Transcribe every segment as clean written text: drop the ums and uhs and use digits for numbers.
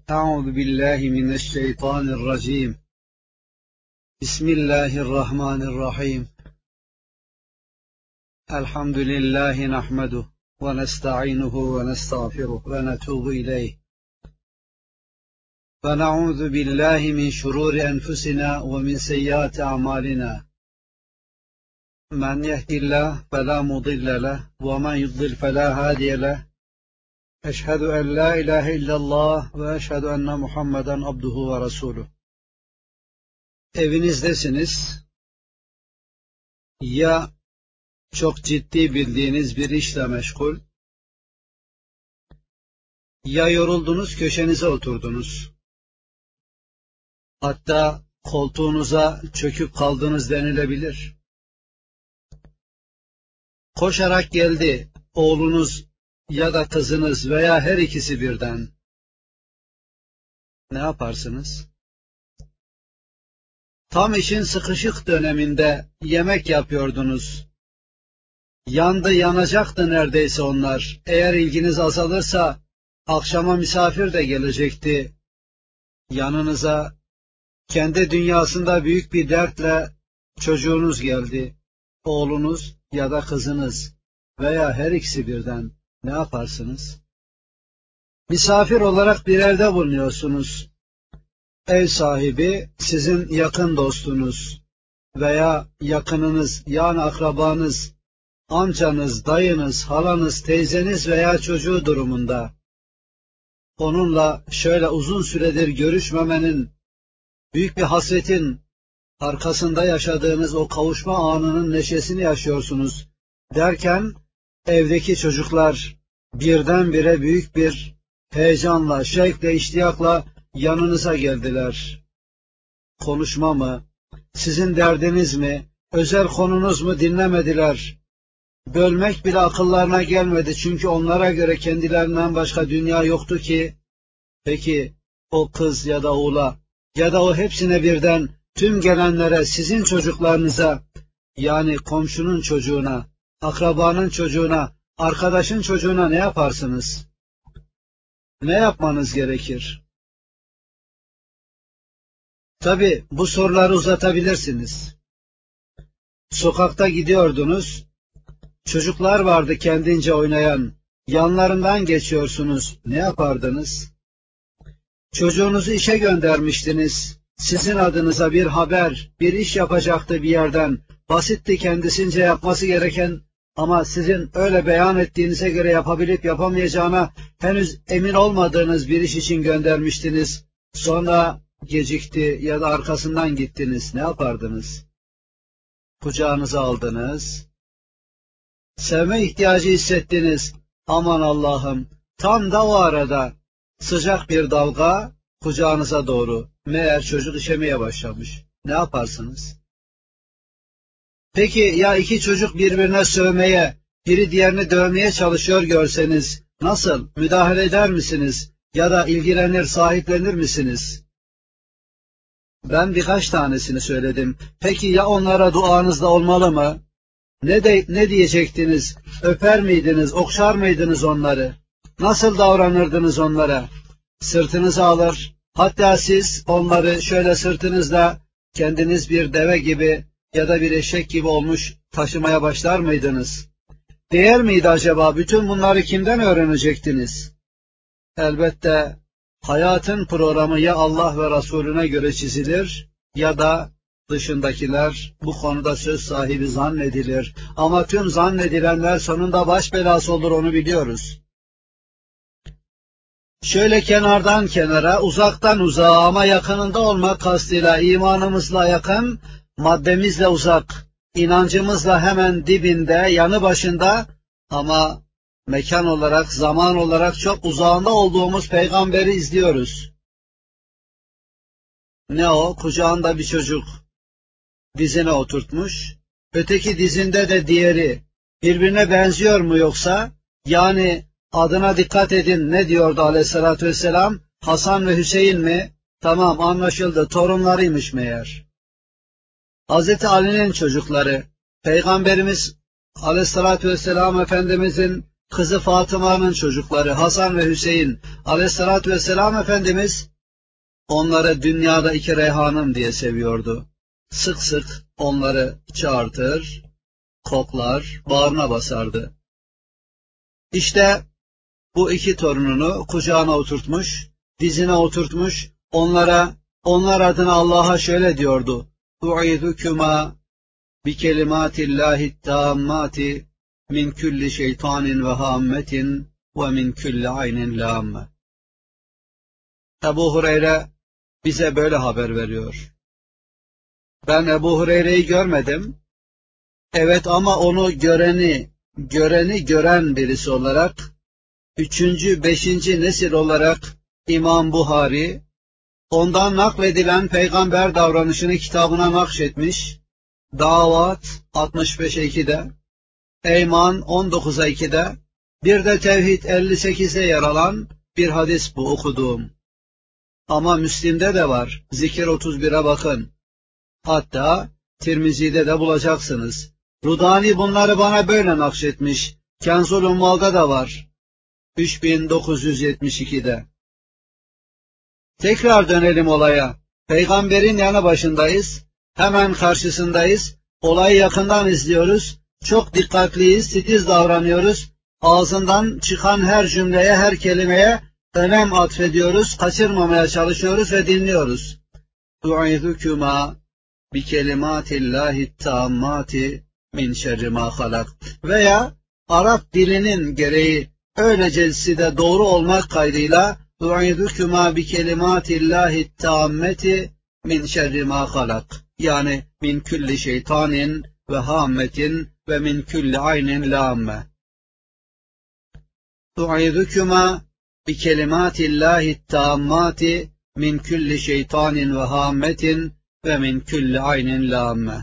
أعوذ بالله من الشيطان الرجيم. بسم الله الرحمن الرحيم. الحمد لله نحمده ونستعينه ونستغفره ونتوب إليه، ونعوذ بالله من شرور أنفسنا ومن سيئات أعمالنا، من يهد الله فلا مضل له ومن يضلل فلا هادي له. أشهد أن لا إله إلا الله وأشهد أن محمدا عبده ورسوله. Evinizdesiniz, ya çok ciddi bildiğiniz bir işle meşgul, ya yoruldunuz, köşenize oturdunuz, hatta koltuğunuza çöküp kaldınız denilebilir. Koşarak geldi oğlunuz ya da kızınız veya her ikisi birden. Ne yaparsınız? Tam işin sıkışık döneminde yemek yapıyordunuz. Yandı yanacaktı neredeyse onlar. Eğer ilginiz azalırsa akşama misafir de gelecekti. Yanınıza kendi dünyasında büyük bir dertle çocuğunuz geldi. Oğlunuz ya da kızınız veya her ikisi birden. Ne yaparsınız? Misafir olarak bir evde bulunuyorsunuz. Ev sahibi sizin yakın dostunuz veya yakınınız, yani akrabanız, amcanız, dayınız, halanız, teyzeniz veya çocuğu durumunda. Onunla şöyle uzun süredir görüşmemenin, büyük bir hasretin arkasında yaşadığınız o kavuşma anının neşesini yaşıyorsunuz derken, evdeki çocuklar birdenbire büyük bir heyecanla, şevkle, iştiyakla yanınıza geldiler. Konuşma mı, sizin derdiniz mi, özel konunuz mu dinlemediler. Bölmek bile akıllarına gelmedi, çünkü onlara göre kendilerinden başka dünya yoktu ki. Peki o kız ya da oğula ya da o hepsine birden, tüm gelenlere, sizin çocuklarınıza, yani komşunun çocuğuna, akrabanın çocuğuna, arkadaşın çocuğuna ne yaparsınız? Ne yapmanız gerekir? Tabii bu soruları uzatabilirsiniz. Sokakta gidiyordunuz, çocuklar vardı kendince oynayan, yanlarından geçiyorsunuz, ne yapardınız? Çocuğunuzu işe göndermiştiniz, sizin adınıza bir haber, bir iş yapacaktı bir yerden, basitti kendisince yapması gereken, ama sizin öyle beyan ettiğinize göre yapabilip yapamayacağına henüz emin olmadığınız bir iş için göndermiştiniz. Sonra gecikti ya da arkasından gittiniz, ne yapardınız? Kucağınıza aldınız, sevme ihtiyacı hissettiniz. Aman Allah'ım, tam da o arada sıcak bir dalga kucağınıza doğru. Meğer çocuk işemeye başlamış. Ne yaparsınız? Peki ya iki çocuk birbirine sövmeye, biri diğerini dövmeye çalışıyor görseniz, nasıl? Müdahale eder misiniz? Ya da ilgilenir, sahiplenir misiniz? Ben birkaç tanesini söyledim. Peki ya onlara duanız da olmalı mı? Ne diyecektiniz? Öper miydiniz, okşar mıydınız onları? Nasıl davranırdınız onlara? Sırtınıza alır, hatta siz onları şöyle sırtınızla kendiniz bir deve gibi ya da bir eşek gibi olmuş taşımaya başlar mıydınız? Değer miydi acaba? Bütün bunları kimden öğrenecektiniz? Elbette hayatın programı ya Allah ve Resulüne göre çizilir ya da dışındakiler bu konuda söz sahibi zannedilir. Ama tüm zannedilenler sonunda baş belası olur, onu biliyoruz. Şöyle kenardan kenara, uzaktan uzağa ama yakınında olmak kastıyla, imanımızla yakın, maddemizle uzak, inancımızla hemen dibinde, yanı başında ama mekan olarak, zaman olarak çok uzağında olduğumuz peygamberi izliyoruz. Ne o? Kucağında bir çocuk dizine oturtmuş, öteki dizinde de diğeri. Birbirine benziyor mu yoksa? Yani adına dikkat edin, ne diyordu aleyhissalatü vesselam? Hasan ve Hüseyin mi? Tamam, anlaşıldı, torunlarıymış meğer. Hazreti Ali'nin çocukları, Peygamberimiz aleyhissalatü vesselam Efendimizin kızı Fatıma'nın çocukları Hasan ve Hüseyin aleyhissalatü vesselam Efendimiz onları dünyada iki reyhanım diye seviyordu. Sık sık onları çağırtır, koklar, bağrına basardı. İşte bu iki torununu kucağına oturtmuş, dizine oturtmuş, onlar adına Allah'a şöyle diyordu: "U'idukuma bi kelimatillahi tammati min kulli şeytanin ve hammetin ve min kulli aynin lamme." Ebu Hureyre bize böyle haber veriyor. Ben Ebu Hureyre'yi görmedim. Evet, ama onu gören birisi olarak, 3. 5. nesil olarak İmam Buhari, ondan nakledilen peygamber davranışını kitabına nakşetmiş. Davat 65'e 2'de, Eyman 19'a 2'de, bir de Tevhid 58'de yer alan bir hadis bu okuduğum. Ama Müslim'de de var. Zikir 31'e bakın. Hatta Tirmizi'de de bulacaksınız. Rudani bunları bana böyle nakşetmiş. Kenzul Ummal'da da var. 3972'de. Tekrar dönelim olaya. Peygamberin yanı başındayız. Hemen karşısındayız. Olayı yakından izliyoruz. Çok dikkatliyiz, titiz davranıyoruz. Ağzından çıkan her cümleye, her kelimeye önem atfediyoruz. Kaçırmamaya çalışıyoruz ve dinliyoruz. "U'idukuma bi kelimatillahi tammati min şerri ma halak." Veya Arap dilinin gereği öylece de doğru olmak kaydıyla "U'idukuma bi kelimatillahi tammati min şerri ma halak." Yani min kulli şeytanin ve hammetin ve min kulli aynin lamme. "U'idukuma bi kelimatillahi tammati min kulli şeytanin ve hammetin ve min kulli aynin lamme."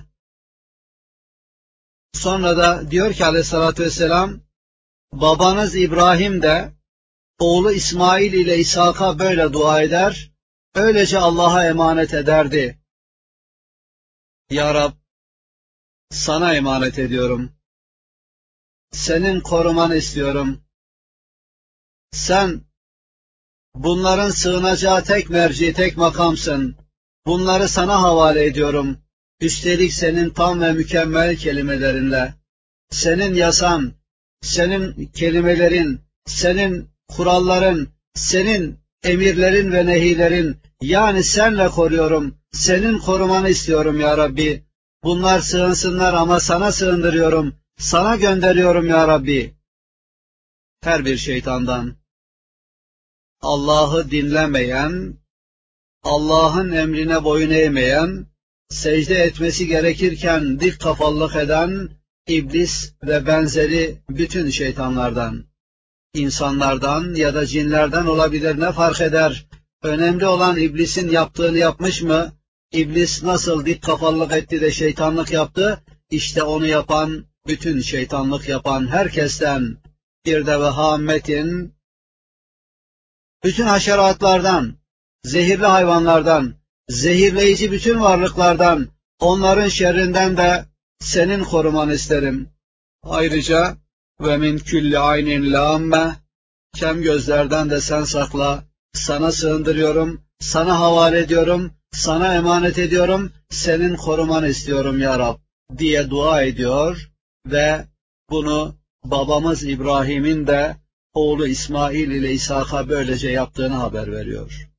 Sonra da diyor ki aleyhissalatü vesselam, babanız İbrahim de oğlu İsmail ile İshak'a böyle dua eder, öylece Allah'a emanet ederdi. Ya Rab, sana emanet ediyorum. Senin korumanı istiyorum. Sen bunların sığınacağı tek merci, tek makamsın. Bunları sana havale ediyorum. Üstelik senin tam ve mükemmel kelimelerinle. Senin yasan, senin kelimelerin, senin kuralların, senin emirlerin ve nehilerin, yani senle koruyorum. Senin korumanı istiyorum ya Rabbi. Bunlar sığınsınlar ama sana sığındırıyorum. Sana gönderiyorum ya Rabbi. Her bir şeytandan, Allah'ı dinlemeyen, Allah'ın emrine boyun eğmeyen, secde etmesi gerekirken dik kafalılık eden iblis ve benzeri bütün şeytanlardan, insanlardan ya da cinlerden olabilir, ne fark eder? Önemli olan iblisin yaptığını yapmış mı? İblis nasıl dik kafalılık etti de şeytanlık yaptı? İşte onu yapan, bütün şeytanlık yapan herkesten, bir de vehammetin, bütün haşeratlardan, zehirli hayvanlardan, zehirleyici bütün varlıklardan, onların şerrinden de senin korumanı isterim. Ayrıca ve min külli aynin lamme, kem gözlerden de sen sakla, sana sığındırıyorum, sana havale ediyorum, sana emanet ediyorum, senin korumanı istiyorum ya Rab diye dua ediyor ve bunu babamız İbrahim'in de oğlu İsmail ile İshak'a böylece yaptığını haber veriyor.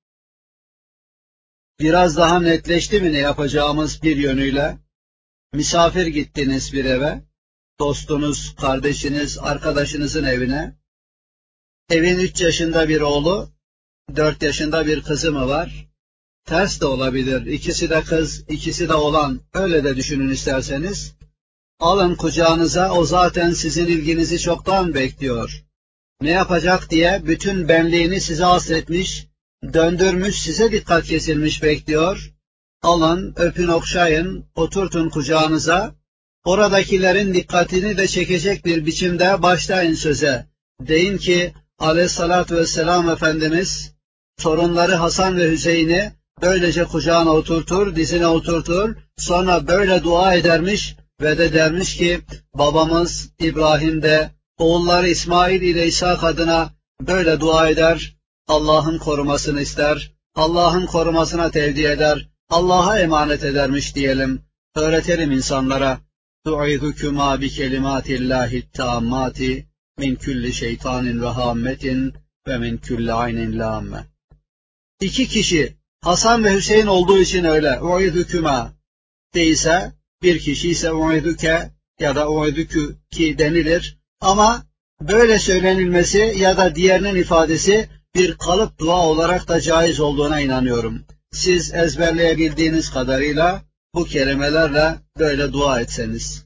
Biraz daha netleşti mi ne yapacağımız bir yönüyle? Misafir gittiniz bir eve, dostunuz, kardeşiniz, arkadaşınızın evine. Evin 3 yaşında bir oğlu, 4 yaşında bir kızı mı var? Ters de olabilir. İkisi de kız, ikisi de oğlan. Öyle de düşünün isterseniz. Alın kucağınıza, o zaten sizin ilginizi çoktan bekliyor. Ne yapacak diye bütün benliğini size hasretmiş, döndürmüş, size dikkat kesilmiş bekliyor. Alın, öpün, okşayın, oturtun kucağınıza. Oradakilerin dikkatini de çekecek bir biçimde başlayın söze. Deyin ki aleyhissalatü vesselam Efendimiz torunları Hasan ve Hüseyin'i böylece kucağına oturtur, dizine oturtur, sonra böyle dua edermiş ve de dermiş ki babamız İbrahim de oğulları İsmail ile İshak adına böyle dua eder, Allah'ın korumasını ister, Allah'ın korumasına tevdi eder, Allah'a emanet edermiş diyelim. Öğretelim insanlara. Tu'idukuma bi kelimatillahi tammati min kulli şeytanin ve hammetin ve min kulli aynin lamme. İki kişi Hasan ve Hüseyin olduğu için öyle. U'idukuma değilse, bir kişi ise u'idüke ya da u'idükü ki denilir. Ama böyle söylenilmesi ya da diğerinin ifadesi bir kalıp dua olarak da caiz olduğuna inanıyorum. Siz ezberleyebildiğiniz kadarıyla bu kelimelerle böyle dua etseniz.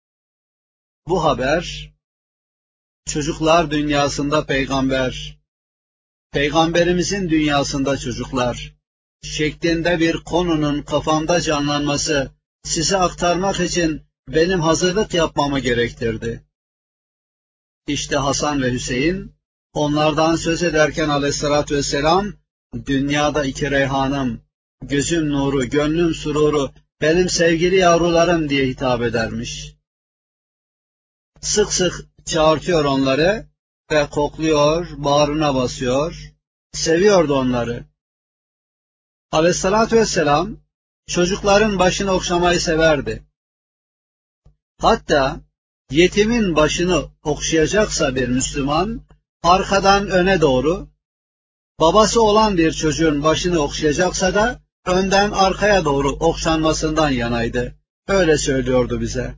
Bu haber, çocuklar dünyasında peygamber, peygamberimizin dünyasında çocuklar şeklinde bir konunun kafamda canlanması size aktarmak için benim hazırlık yapmamı gerektirdi. İşte Hasan ve Hüseyin, onlardan söz ederken aleyhissalatü vesselam, dünyada iki reyhanım, gözüm nuru, gönlüm sururu, benim sevgili yavrularım diye hitap edermiş. Sık sık çağırtıyor onları ve kokluyor, bağrına basıyor, seviyordu onları. Aleyhissalatü vesselam, çocukların başını okşamayı severdi. Hatta yetimin başını okşayacaksa bir Müslüman, arkadan öne doğru, babası olan bir çocuğun başını okşayacaksa da önden arkaya doğru okşanmasından yanaydı. Öyle söylüyordu bize.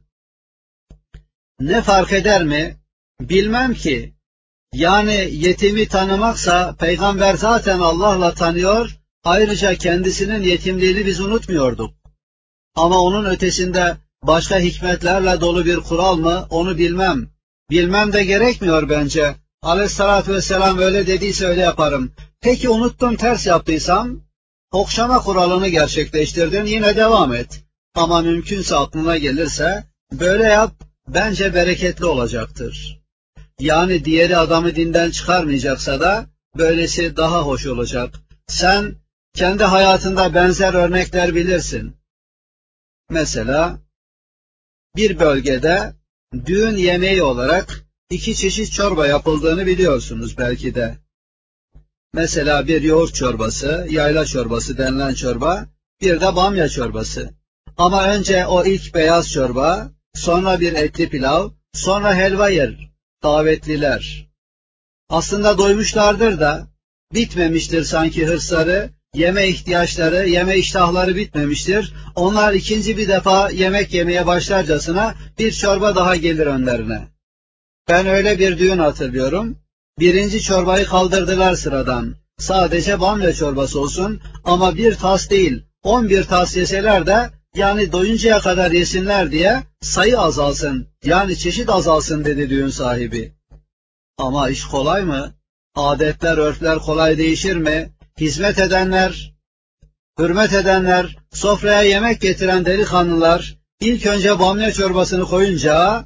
Ne fark eder mi? Bilmem ki. Yani yetimi tanımaksa peygamber zaten Allah'la tanıyor, ayrıca kendisinin yetimliğini biz unutmuyorduk. Ama onun ötesinde başka hikmetlerle dolu bir kural mı onu bilmem. Bilmem de gerekmiyor bence. Aleyhissalatü vesselam öyle dediyse öyle yaparım. Peki unuttum, ters yaptıysam? Okşama kuralını gerçekleştirdin, yine devam et. Ama mümkünse aklına gelirse böyle yap, bence bereketli olacaktır. Yani diğeri adamı dinden çıkarmayacaksa da böylesi daha hoş olacak. Sen kendi hayatında benzer örnekler bilirsin. Mesela bir bölgede düğün yemeği olarak iki çeşit çorba yapıldığını biliyorsunuz belki de. Mesela bir yoğurt çorbası, yayla çorbası denilen çorba, bir de bamya çorbası. Ama önce o ilk beyaz çorba, sonra bir etli pilav, sonra helva yer davetliler. Aslında doymuşlardır da bitmemiştir sanki hırsları, yeme ihtiyaçları, yeme iştahları bitmemiştir. Onlar ikinci bir defa yemek yemeye başlarcasına bir çorba daha gelir önlerine. Ben öyle bir düğün hatırlıyorum. Birinci çorbayı kaldırdılar sıradan. Sadece bamya çorbası olsun ama bir tas değil, 11 tas yeseler de yani doyuncaya kadar yesinler diye sayı azalsın, yani çeşit azalsın dedi düğün sahibi. Ama iş kolay mı? Adetler, örfler kolay değişir mi? Hizmet edenler, hürmet edenler, sofraya yemek getiren delikanlılar ilk önce bamya çorbasını koyunca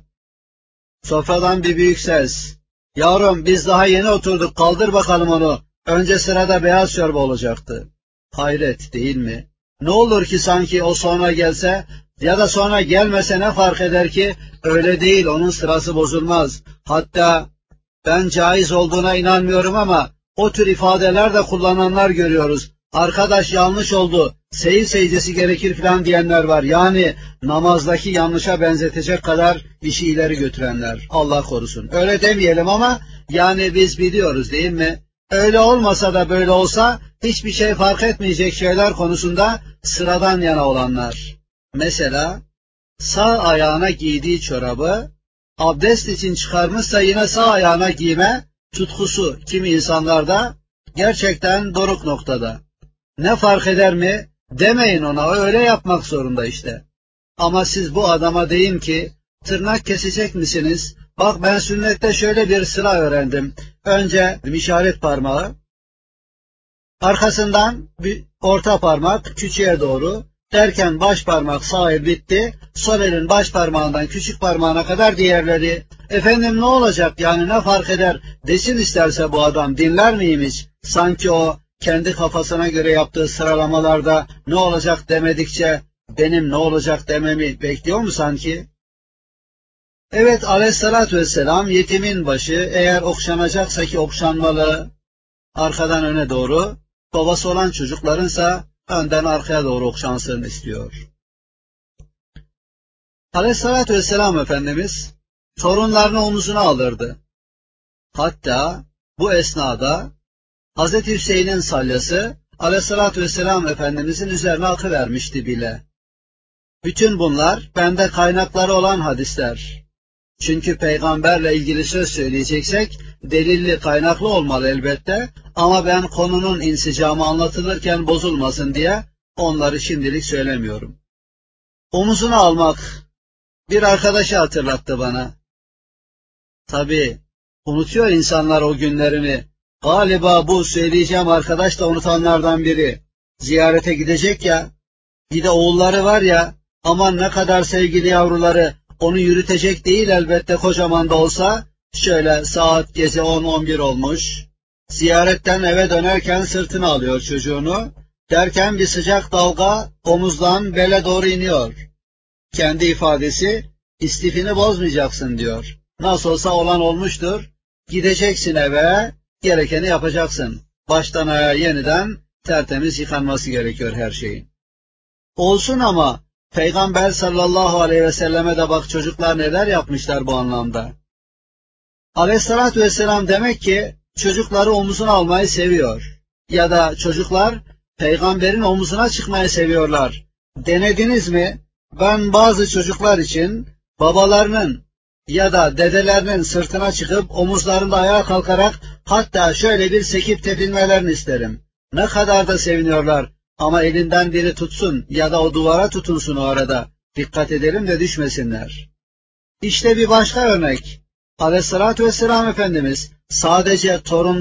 sofradan bir büyük ses. Yavrum biz daha yeni oturduk, kaldır bakalım onu. Önce sırada beyaz çorba olacaktı. Hayret değil mi? Ne olur ki sanki o sonra gelse ya da sonra gelmese ne fark eder ki? Öyle değil, onun sırası bozulmaz. Hatta ben caiz olduğuna inanmıyorum ama o tür ifadeler de kullananlar görüyoruz. Arkadaş yanlış oldu, seyir secdesi gerekir falan diyenler var. Yani namazdaki yanlışa benzetecek kadar işi ileri götürenler. Allah korusun. Öyle demeyelim ama yani biz biliyoruz değil mi? Öyle olmasa da böyle olsa hiçbir şey fark etmeyecek şeyler konusunda sıradan yana olanlar. Mesela sağ ayağına giydiği çorabı abdest için çıkarmışsa yine sağ ayağına giyme tutkusu kimi insanlarda gerçekten doruk noktada. Ne fark eder mi? Demeyin ona, öyle yapmak zorunda işte. Ama siz bu adama deyin ki tırnak kesecek misiniz? Bak ben sünnette şöyle bir sıra öğrendim. Önce işaret parmağı, arkasından bir orta parmak küçüğe doğru, derken baş parmak sağ el bitti, sol elin baş parmağından küçük parmağına kadar diğerleri. Efendim ne olacak yani, ne fark eder desin isterse bu adam, dinler miyim hiç? Sanki o kendi kafasına göre yaptığı sıralamalarda ne olacak demedikçe benim ne olacak dememi bekliyor mu sanki? Evet, aleyhissalatü vesselam yetimin başı eğer okşanacaksa ki okşanmalı arkadan öne doğru, babası olan çocuklarınsa önden arkaya doğru okşansın istiyor. Aleyhissalatü vesselam Efendimiz torunlarını omuzuna alırdı. Hatta bu esnada Hazreti Hüseyin'in salyası Aleyhissalatü vesselam Efendimizin üzerine akıvermişti bile. Bütün bunlar bende kaynakları olan hadisler. Çünkü peygamberle ilgili söz söyleyeceksek delilli kaynaklı olmalı elbette, ama ben konunun insicamı anlatılırken bozulmasın diye onları şimdilik söylemiyorum. Omuzuna almak bir arkadaşı hatırlattı bana. Tabii unutuyor insanlar o günlerini. Galiba bu söyleyeceğim arkadaş da unutanlardan biri. Ziyarete gidecek ya, bir de oğulları var ya, aman ne kadar sevgili yavruları, onu yürütecek değil elbette, kocaman da olsa. Şöyle saat gece 10-11 olmuş. Ziyaretten eve dönerken sırtına alıyor çocuğunu. Derken bir sıcak dalga omuzdan bele doğru iniyor. Kendi ifadesi, istifini bozmayacaksın diyor. Nasıl olsa olan olmuştur. Gideceksin eve, gerekeni yapacaksın. Baştan ayağa yeniden tertemiz yıkanması gerekiyor her şeyin. Olsun ama Peygamber sallallahu aleyhi ve selleme de bak çocuklar neler yapmışlar bu anlamda. Aleyhissalatü vesselam demek ki çocukları omuzuna almayı seviyor. Ya da çocuklar peygamberin omuzuna çıkmayı seviyorlar. Denediniz mi? Ben bazı çocuklar için babalarının ya da dedelerinin sırtına çıkıp omuzlarında ayağa kalkarak hatta şöyle bir sekip tepinmelerini isterim. Ne kadar da seviniyorlar, ama elinden biri tutsun ya da o duvara tutunsun o arada. Dikkat edelim de düşmesinler. İşte bir başka örnek. Aleyhissalatü vesselam Efendimiz sadece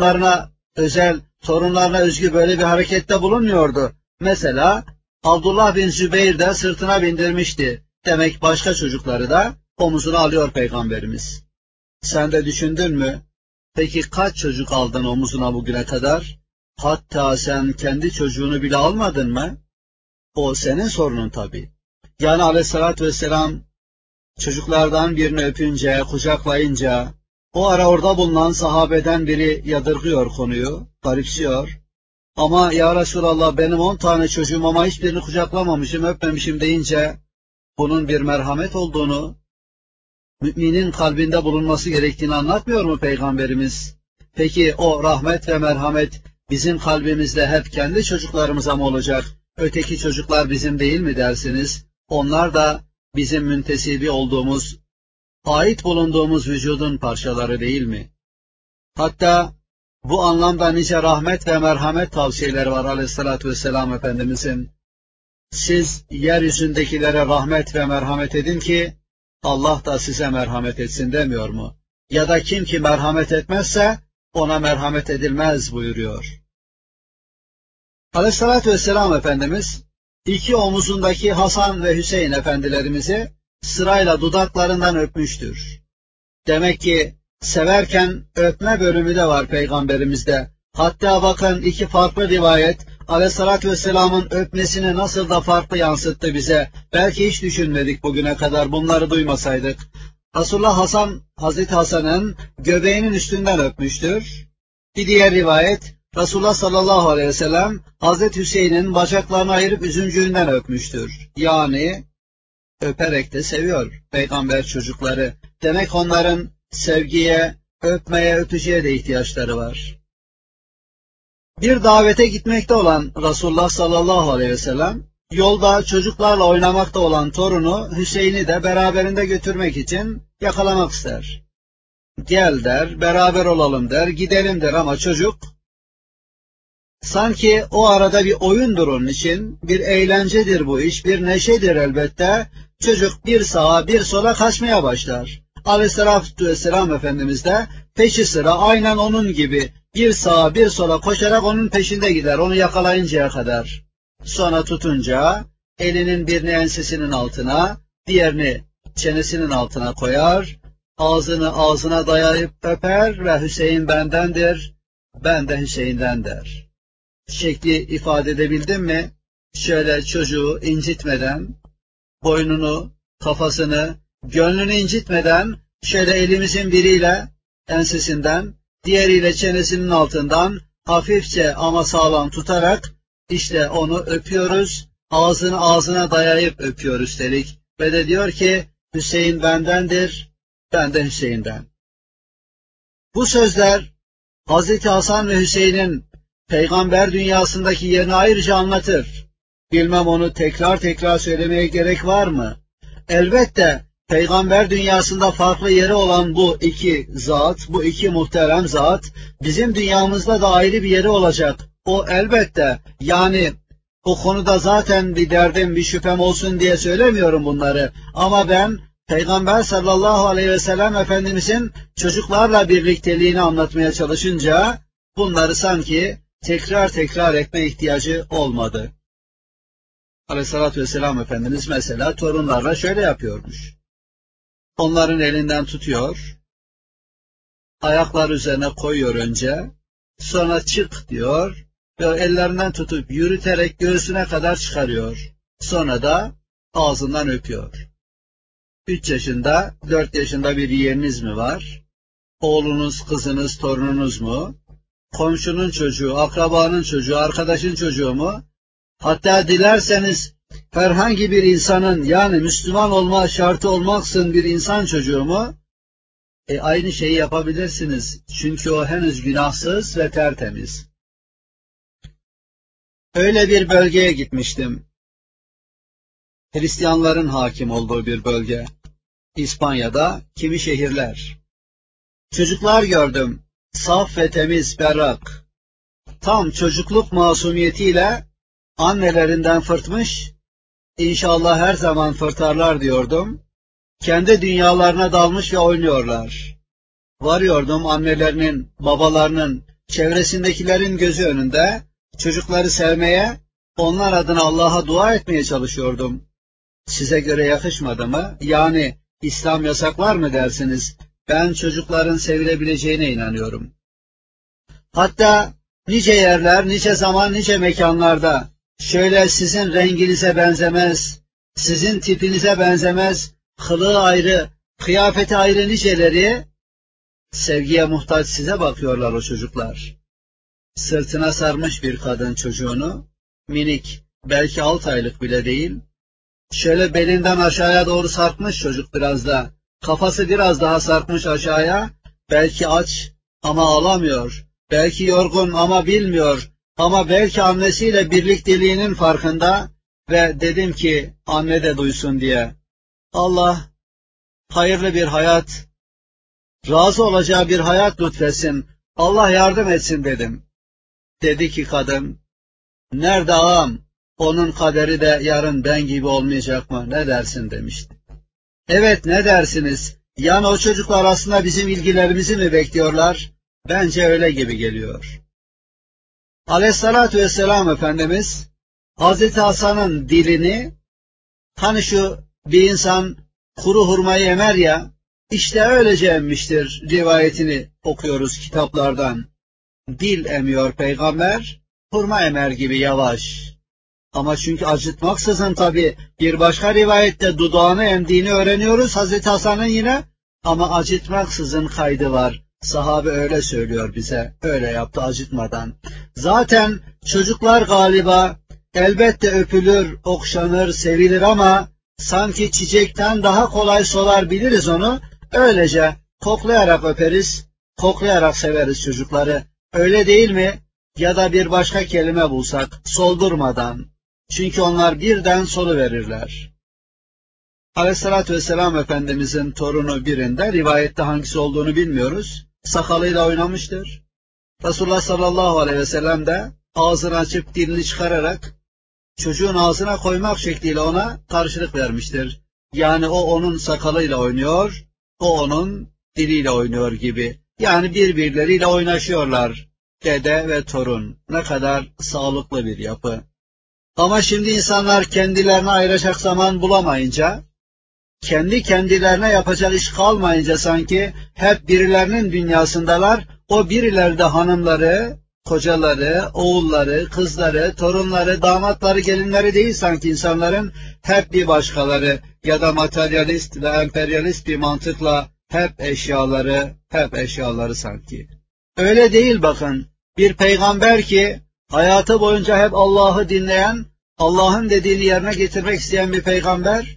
torunlarına özgü böyle bir harekette bulunmuyordu. Mesela Abdullah bin Zübeyir de sırtına bindirmişti. Demek başka çocukları da omuzuna alıyor Peygamberimiz. Sen de düşündün mü? Peki kaç çocuk aldın omuzuna bugüne kadar? Hatta sen kendi çocuğunu bile almadın mı? O senin sorunun tabii. Yani Aleyhissalatü vesselam çocuklardan birini öpünce, kucaklayınca, o ara orada bulunan sahabeden biri yadırgıyor konuyu, garipsiyor. Ama ya Resulallah benim 10 tane çocuğum ama hiçbirini kucaklamamışım, öpmemişim deyince bunun bir merhamet olduğunu, müminin kalbinde bulunması gerektiğini anlatmıyor mu Peygamberimiz? Peki o rahmet ve merhamet bizim kalbimizde hep kendi çocuklarımıza mı olacak? Öteki çocuklar bizim değil mi dersiniz? Onlar da bizim müntesibi olduğumuz, ait bulunduğumuz vücudun parçaları değil mi? Hatta bu anlamda nice rahmet ve merhamet tavsiyeleri var Aleyhisselatü Vesselam Efendimizin. Siz yeryüzündekilere rahmet ve merhamet edin ki Allah da size merhamet etsin demiyor mu? Ya da kim ki merhamet etmezse ona merhamet edilmez buyuruyor. Aleyhisselatü Vesselam Efendimiz iki omuzundaki Hasan ve Hüseyin efendilerimizi sırayla dudaklarından öpmüştür. Demek ki severken öpme bölümü de var Peygamberimizde. Hatta bakın iki farklı rivayet Aleyhisselatü Vesselam'ın öpmesini nasıl da farklı yansıttı bize. Belki hiç düşünmedik bugüne kadar bunları duymasaydık. Resulullah Hazreti Hasan'ın göbeğinin üstünden öpmüştür. Bir diğer rivayet Resulullah sallallahu aleyhi ve sellem Hazreti Hüseyin'in bacaklarını ayırıp üzümcüğünden öpmüştür. Yani öperek de seviyor peygamber çocukları. Demek onların sevgiye, öpmeye, öpücüye de ihtiyaçları var. Bir davete gitmekte olan Resulullah sallallahu aleyhi ve sellem, yolda çocuklarla oynamakta olan torunu Hüseyin'i de beraberinde götürmek için yakalamak ister. Gel der, beraber olalım der, gidelim der, ama çocuk sanki o arada bir oyundur onun için, bir eğlencedir bu iş, bir neşedir elbette. Çocuk bir sağa bir sola kaçmaya başlar. Aleyhisselatü Vesselam Efendimiz de peşi sıra aynen onun gibi bir sağa bir sola koşarak onun peşinde gider, onu yakalayıncaya kadar. Sonra tutunca elinin birini ensesinin altına, diğerini çenesinin altına koyar, ağzını ağzına dayayıp öper ve Hüseyin bendendir, ben de Hüseyin'den der. Şekli ifade edebildim mi? Şöyle çocuğu incitmeden, boynunu, kafasını, gönlünü incitmeden şöyle elimizin biriyle ensesinden, diğeriyle çenesinin altından hafifçe ama sağlam tutarak işte onu öpüyoruz, ağzını ağzına dayayıp öpüyor üstelik. Ve de diyor ki Hüseyin bendendir, ben de Hüseyin'den. Bu sözler Hazreti Hasan ve Hüseyin'in peygamber dünyasındaki yerini ayrıca anlatır. Bilmem onu tekrar tekrar söylemeye gerek var mı? Elbette peygamber dünyasında farklı yeri olan bu iki zat, bu iki muhterem zat, bizim dünyamızda da ayrı bir yeri olacak. O elbette, yani o konuda zaten bir derdim, bir şüphem olsun diye söylemiyorum bunları. Ama ben Peygamber sallallahu aleyhi ve sellem Efendimizin çocuklarla birlikteliğini anlatmaya çalışınca bunları sanki tekrar tekrar etme ihtiyacı olmadı. Aleyhissalatü vesselam Efendimiz mesela torunlarla şöyle yapıyormuş. Onların elinden tutuyor, ayaklar üzerine koyuyor önce, sonra çık diyor ve ellerinden tutup yürüterek göğsüne kadar çıkarıyor. Sonra da ağzından öpüyor. 3 yaşında, 4 yaşında bir yeğeniniz mi var? Oğlunuz, kızınız, torununuz mu? Komşunun çocuğu, akrabanın çocuğu, arkadaşın çocuğu mu? Hatta dilerseniz herhangi bir insanın, yani Müslüman olma şartı olmaksızın bir insan çocuğu mu? Aynı şeyi yapabilirsiniz. Çünkü o henüz günahsız ve tertemiz. Öyle bir bölgeye gitmiştim. Hristiyanların hakim olduğu bir bölge. İspanya'da kimi şehirler. Çocuklar gördüm. Saf ve temiz, berrak. Tam çocukluk masumiyetiyle annelerinden fırtmış, İnşallah her zaman fırtarlar diyordum. Kendi dünyalarına dalmış ve oynuyorlar. Varıyordum annelerinin, babalarının, çevresindekilerin gözü önünde çocukları sevmeye, onlar adına Allah'a dua etmeye çalışıyordum. Size göre yakışmadı mı? Yani İslam yasaklar mı dersiniz? Ben çocukların sevilebileceğine inanıyorum. Hatta nice yerler, nice zaman, nice mekanlarda şöyle sizin renginize benzemez, sizin tipinize benzemez, kılığı ayrı, kıyafeti ayrı niceleri sevgiye muhtaç size bakıyorlar o çocuklar. Sırtına sarmış bir kadın çocuğunu, minik, belki 6 aylık bile değil, şöyle belinden aşağıya doğru sarkmış çocuk biraz da, kafası biraz daha sarkmış aşağıya, belki aç ama ağlamıyor, belki yorgun ama bilmiyor, ama belki annesiyle birlikteliğinin farkında ve dedim ki anne de duysun diye. Allah hayırlı bir hayat, razı olacağı bir hayat lütfetsin, Allah yardım etsin dedim. Dedi ki kadın, nerede ağam, onun kaderi de yarın ben gibi olmayacak mı, ne dersin demişti. Evet, ne dersiniz, yani o çocuklar aslında bizim ilgilerimizi mi bekliyorlar? Bence öyle gibi geliyor. Aleyhissalatü vesselam Efendimiz, Hazreti Hasan'ın dilini, hani şu bir insan kuru hurmayı emer ya, işte öylece emmiştir rivayetini okuyoruz kitaplardan. Dil emiyor peygamber, hurma emer gibi yavaş. Ama çünkü acıtmaksızın tabi bir başka rivayette dudağını emdiğini öğreniyoruz Hazreti Hasan'ın yine, ama acıtmaksızın kaydı var. Sahabe öyle söylüyor bize, öyle yaptı acıtmadan. Zaten çocuklar galiba elbette öpülür, okşanır, sevilir ama sanki çiçekten daha kolay solar biliriz onu. Öylece koklayarak öperiz, koklayarak severiz çocukları. Öyle değil mi? Ya da bir başka kelime bulsak, soldurmadan. Çünkü onlar birden soluverirler. Aleyhissalatü vesselam Efendimizin torunu birinde, rivayette hangisi olduğunu bilmiyoruz, sakalıyla oynamıştır. Resulullah sallallahu aleyhi ve sellem de ağzını açıp dilini çıkararak çocuğun ağzına koymak şekliyle ona karşılık vermiştir. Yani o onun sakalıyla oynuyor, o onun diliyle oynuyor gibi. Yani birbirleriyle oynaşıyorlar. Dede ve torun. Ne kadar sağlıklı bir yapı. Ama şimdi insanlar kendilerine ayıracak zaman bulamayınca, kendi kendilerine yapacak iş kalmayınca sanki hep birilerinin dünyasındalar, o birileri de hanımları, kocaları, oğulları, kızları, torunları, damatları, gelinleri değil sanki insanların, hep bir başkaları ya da materyalist ve emperyalist bir mantıkla hep eşyaları sanki. Öyle değil bakın. Bir peygamber ki hayatı boyunca hep Allah'ı dinleyen, Allah'ın dediğini yerine getirmek isteyen bir peygamber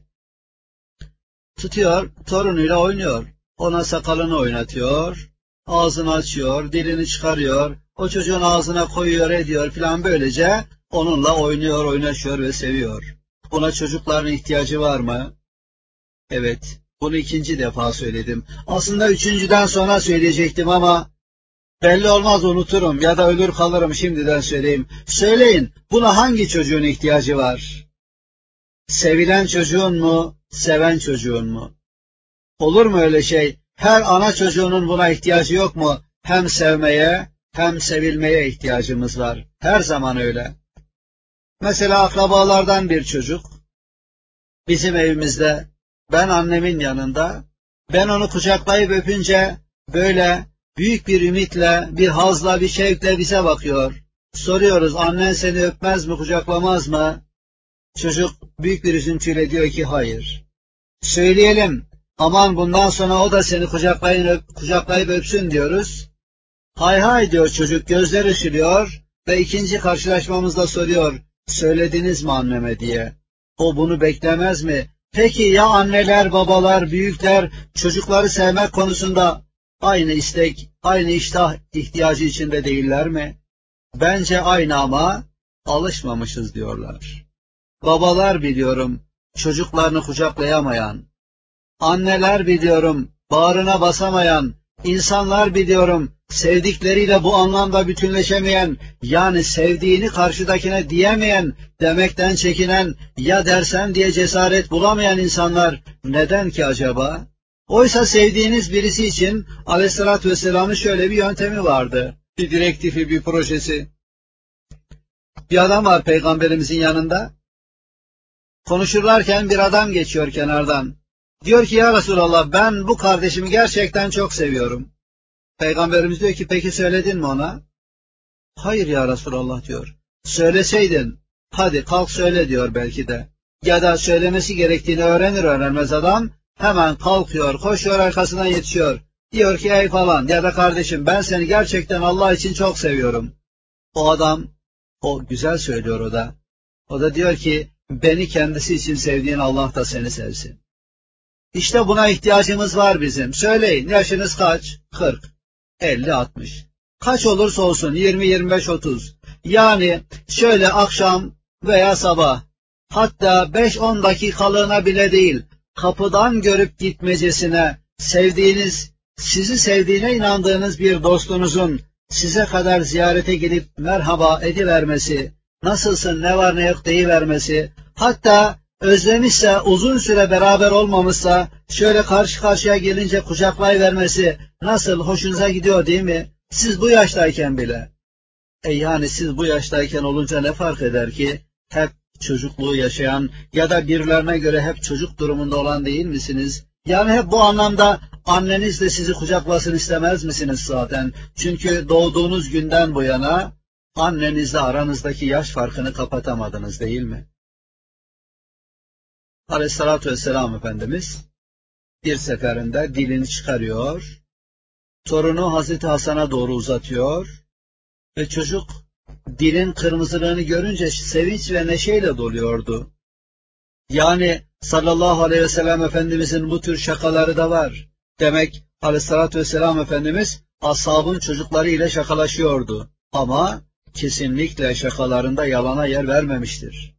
tutuyor, torunuyla oynuyor. Ona sakalını oynatıyor, ağzını açıyor, dilini çıkarıyor, o çocuğun ağzına koyuyor, ediyor filan, böylece onunla oynuyor, oynaşıyor ve seviyor. Buna çocukların ihtiyacı var mı? Evet, bunu 2. defa söyledim. Aslında 3.'den sonra söyleyecektim ama belli olmaz, unuturum ya da ölür kalırım, şimdiden söyleyeyim. Söyleyin, buna hangi çocuğun ihtiyacı var? Sevilen çocuğun mu, seven çocuğun mu? Olur mu öyle şey? Her ana çocuğunun buna ihtiyacı yok mu? Hem sevmeye hem sevilmeye ihtiyacımız var. Her zaman öyle. Mesela akrabalardan bir çocuk bizim evimizde, ben annemin yanında, ben onu kucaklayıp öpünce böyle büyük bir ümitle, bir hazla, bir şevkle bize bakıyor. Soruyoruz, annen seni öpmez mi, kucaklamaz mı? Çocuk büyük bir üzüntüyle diyor ki hayır. Söyleyelim, aman bundan sonra o da seni kucaklayıp öpsün diyoruz. Hay hay diyor çocuk, gözleri ışılıyor ve 2. karşılaşmamızda soruyor, söylediniz mi anneme diye. O bunu beklemez mi? Peki ya anneler, babalar, büyükler çocukları sevmek konusunda aynı istek, aynı iştah ihtiyacı içinde değiller mi? Bence aynı ama alışmamışız diyorlar. Babalar biliyorum çocuklarını kucaklayamayan, anneler biliyorum bağrına basamayan, insanlar biliyorum sevdikleriyle bu anlamda bütünleşemeyen, yani sevdiğini karşıdakine diyemeyen, demekten çekinen, ya dersen diye cesaret bulamayan insanlar neden ki acaba? Oysa sevdiğiniz birisi için Aleyhisselatü Vesselam'ın şöyle bir yöntemi vardı, bir direktifi, bir projesi. Bir adam var Peygamberimizin yanında, konuşurlarken bir adam geçiyor kenardan. Diyor ki ya Resulallah, ben bu kardeşimi gerçekten çok seviyorum. Peygamberimiz diyor ki peki söyledin mi ona? Hayır ya Resulallah diyor. Söyleseydin, hadi kalk söyle diyor belki de. Ya da söylemesi gerektiğini öğrenir öğrenmez adam hemen kalkıyor, koşuyor, arkasından yetişiyor. Diyor ki ey falan ya da kardeşim, ben seni gerçekten Allah için çok seviyorum. O adam, o güzel söylüyor o da. O da diyor ki beni kendisi için sevdiğin Allah da seni sevsin. İşte buna ihtiyacımız var bizim. Söyleyin, yaşınız kaç? 40, 50, 60. Kaç olursa olsun, 20, 25, 30. Yani şöyle akşam veya sabah, hatta 5-10 dakikalığına bile değil, kapıdan görüp gitmecesine sevdiğiniz, sizi sevdiğine inandığınız bir dostunuzun size kadar ziyarete gelip merhaba edivermesi, nasılsın, ne var ne yok deyivermesi, hatta özlemişse, uzun süre beraber olmamışsa, şöyle karşı karşıya gelince kucaklayıvermesi nasıl hoşunuza gidiyor değil mi? Siz bu yaştayken bile. Yani siz bu yaştayken olunca ne fark eder ki? Hep çocukluğu yaşayan ya da birilerine göre hep çocuk durumunda olan değil misiniz? Yani hep bu anlamda anneniz de sizi kucaklasın istemez misiniz zaten? Çünkü doğduğunuz günden bu yana annenizle aranızdaki yaş farkını kapatamadınız değil mi? Aleyhissalatü vesselam Efendimiz bir seferinde dilini çıkarıyor, torunu Hazreti Hasan'a doğru uzatıyor ve çocuk dilin kırmızılığını görünce sevinç ve neşeyle doluyordu. Yani sallallahu aleyhi ve sellem Efendimizin bu tür şakaları da var. Demek Aleyhissalatü vesselam Efendimiz ashabın çocukları ile şakalaşıyordu. Ama kesinlikle şakalarında yalana yer vermemiştir.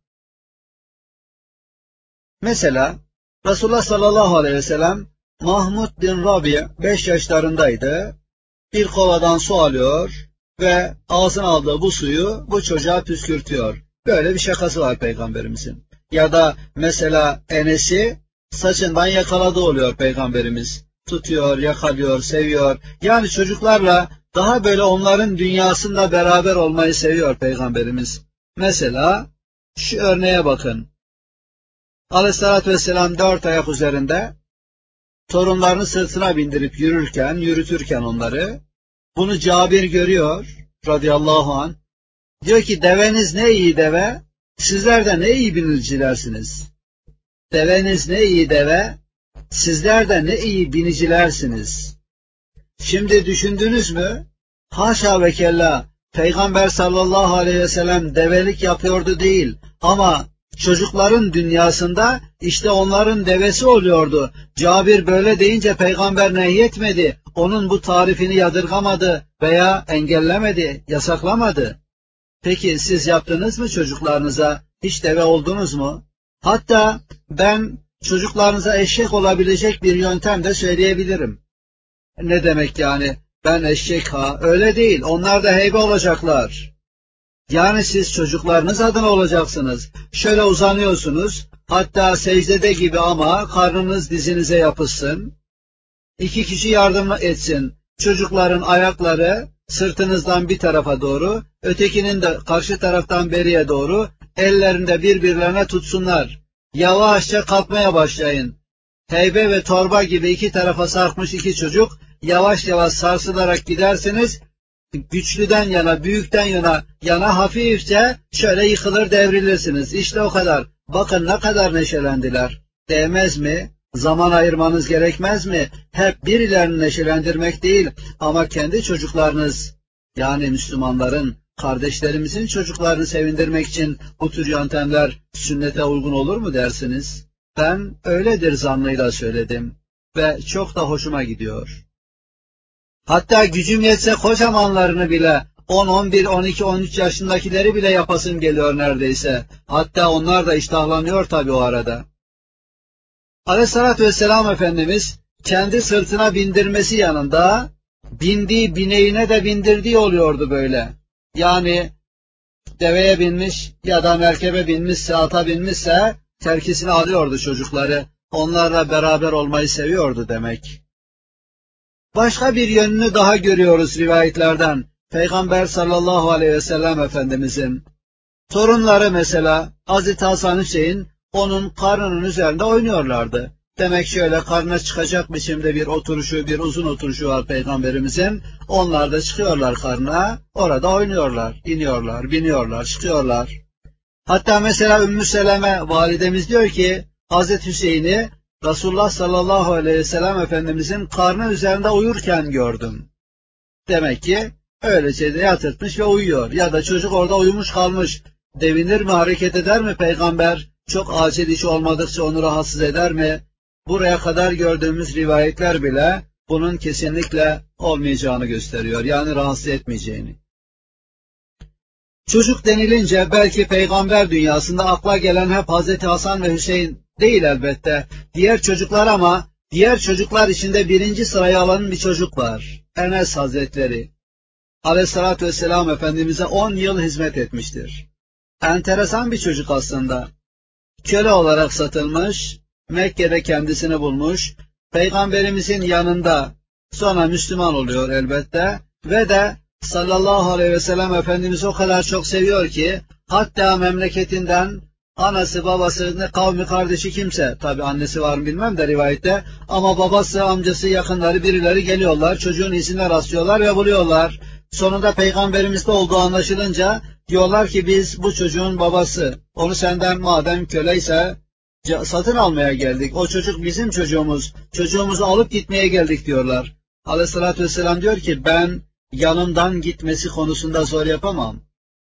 Mesela Resulullah sallallahu aleyhi ve sellem Mahmud bin Rabi 5 yaşlarındaydı. Bir kovadan su alıyor ve ağzına aldığı bu suyu bu çocuğa püskürtüyor. Böyle bir şakası var Peygamberimizin. Ya da mesela Enes'i saçından yakaladığı oluyor Peygamberimiz. Tutuyor, yakalıyor, seviyor. Yani çocuklarla daha böyle onların dünyasında beraber olmayı seviyor Peygamberimiz. Mesela şu örneğe bakın. Aleyhissalatü vesselam 4 ayak üzerinde torunlarını sırtına bindirip yürütürken onları, bunu Cabir görüyor radıyallahu anh. Diyor ki deveniz ne iyi deve, sizler de ne iyi binicilersiniz. Deveniz ne iyi deve, sizler de ne iyi binicilersiniz. Şimdi düşündünüz mü? Haşa ve kella, Peygamber sallallahu aleyhi ve sellem develik yapıyordu değil ama çocukların dünyasında işte onların devesi oluyordu. Cabir böyle deyince Peygamber nehyetmedi, onun bu tarifini yadırgamadı veya engellemedi, yasaklamadı. Peki siz yaptınız mı çocuklarınıza? Hiç deve oldunuz mu? Hatta ben çocuklarınıza eşek olabilecek bir yöntem de söyleyebilirim. Ne demek yani? Ben eşek ha? Öyle değil. Onlar da heybe olacaklar. Yani siz çocuklarınız adına olacaksınız. Şöyle uzanıyorsunuz, hatta secdede gibi ama karnınız dizinize yapışsın. İki kişi yardım etsin. Çocukların ayakları sırtınızdan bir tarafa doğru, ötekinin de karşı taraftan beriye doğru, ellerinde birbirlerine tutsunlar. Yavaşça kalkmaya başlayın. Heybe ve torba gibi iki tarafa sarkmış iki çocuk, yavaş yavaş sarsılarak gidersiniz, güçlüden yana, büyükten yana hafifçe şöyle yıkılır devrilirsiniz. İşte o kadar. Bakın ne kadar neşelendiler. Değmez mi? Zaman ayırmanız gerekmez mi? Hep birilerini neşelendirmek değil ama kendi çocuklarınız, yani Müslümanların, kardeşlerimizin çocuklarını sevindirmek için bu tür yöntemler sünnete uygun olur mu dersiniz? Ben öyledir zannıyla söyledim ve çok da hoşuma gidiyor. Hatta gücüm yetse kocamanlarını bile 10, 11, 12, 13 yaşındakileri bile yapasım geliyor neredeyse. Hatta onlar da iştahlanıyor tabii o arada. Aleyhissalatü vesselam Efendimiz kendi sırtına bindirmesi yanında bindiği bineğine de bindirdiği oluyordu böyle. Yani deveye binmiş ya da merkebe binmişse, ata binmişse terkisini alıyordu çocukları. Onlarla beraber olmayı seviyordu demek. Başka bir yönünü daha görüyoruz rivayetlerden. Peygamber sallallahu aleyhi ve sellem Efendimizin torunları mesela Hazreti Hasan Hüseyin onun karnının üzerinde oynuyorlardı. Demek şöyle karnına çıkacak biçimde bir oturuşu, bir uzun oturuşu var Peygamberimizin. Onlar da çıkıyorlar karnına, orada oynuyorlar, iniyorlar, biniyorlar, çıkıyorlar. Hatta mesela Ümmü Seleme validemiz diyor ki Hazreti Hüseyin'i Resulullah sallallahu aleyhi ve sellem Efendimizin karnı üzerinde uyurken gördüm. Demek ki öylece de yatırtmış ve uyuyor. Ya da çocuk orada uyumuş kalmış. Devinir mi, hareket eder mi peygamber? Çok acil iş olmadıkça onu rahatsız eder mi? Buraya kadar gördüğümüz rivayetler bile bunun kesinlikle olmayacağını gösteriyor. Yani rahatsız etmeyeceğini. Çocuk denilince belki peygamber dünyasında akla gelen hep Hazreti Hasan ve Hüseyin değil elbette. Diğer çocuklar ama diğer çocuklar içinde birinci sırayı alan bir çocuk var. Enes Hazretleri. Aleyhissalatü vesselam Efendimiz'e 10 yıl hizmet etmiştir. Enteresan bir çocuk aslında. Köle olarak satılmış, Mekke'de kendisini bulmuş, Peygamberimizin yanında sonra Müslüman oluyor elbette ve de sallallahu aleyhi ve sellem Efendimiz o kadar çok seviyor ki hatta memleketinden anası, babası, ne kavmi, kardeşi kimse, tabi annesi var mı bilmem de rivayette, ama babası, amcası, yakınları birileri geliyorlar, çocuğun izine rastlıyorlar ve buluyorlar. Sonunda Peygamberimizde olduğu anlaşılınca diyorlar ki biz bu çocuğun babası, onu senden madem köleyse satın almaya geldik, o çocuk bizim çocuğumuz, çocuğumuzu alıp gitmeye geldik diyorlar. Aleyhissalatü vesselam diyor ki ben yanımdan gitmesi konusunda zor yapamam.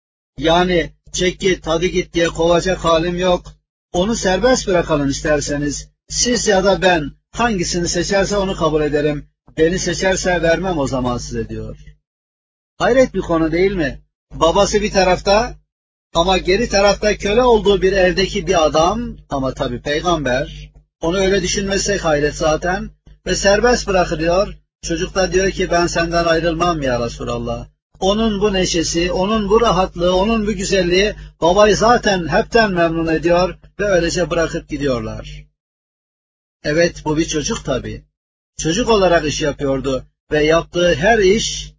Yani çek git, hadi git diye kovacak halim yok. Onu serbest bırakalım isterseniz. Siz ya da ben hangisini seçerse onu kabul ederim. Beni seçerse vermem o zaman size diyor. Hayret bir konu değil mi? Babası bir tarafta ama geri tarafta köle olduğu bir evdeki bir adam ama tabii peygamber. Onu öyle düşünmesek hayret zaten. Ve serbest bırakılıyor. Çocuk da diyor ki ben senden ayrılmam ya Resulallah. Onun bu neşesi, onun bu rahatlığı, onun bu güzelliği babayı zaten hepten memnun ediyor ve öylece bırakıp gidiyorlar. Evet bu bir çocuk tabii. Çocuk olarak iş yapıyordu ve yaptığı her iş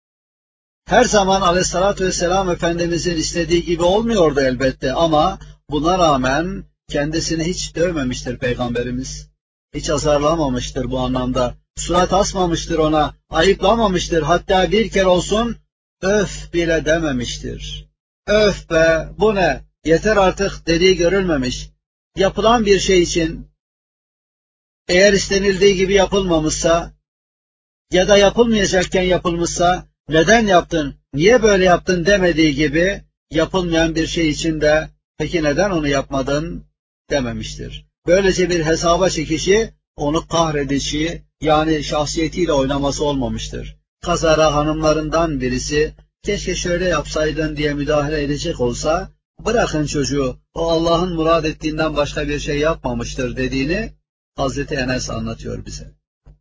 her zaman Aleyhisselatü Vesselam Efendimizin istediği gibi olmuyordu elbette ama buna rağmen kendisini hiç dövmemiştir Peygamberimiz. Hiç azarlamamıştır bu anlamda. Surat asmamıştır ona, ayıplamamıştır. Hatta bir kere olsun öf bile dememiştir. Öf be, bu ne, yeter artık dediği görülmemiş. Yapılan bir şey için eğer istenildiği gibi yapılmamışsa ya da yapılmayacakken yapılmışsa neden yaptın, niye böyle yaptın demediği gibi yapılmayan bir şey için de peki neden onu yapmadın dememiştir. Böylece bir hesaba çekişi, onu kahredişi yani şahsiyetiyle oynaması olmamıştır. Kazara hanımlarından birisi keşke şöyle yapsaydın diye müdahale edecek olsa bırakın çocuğu o Allah'ın murad ettiğinden başka bir şey yapmamıştır dediğini Hazreti Enes anlatıyor bize.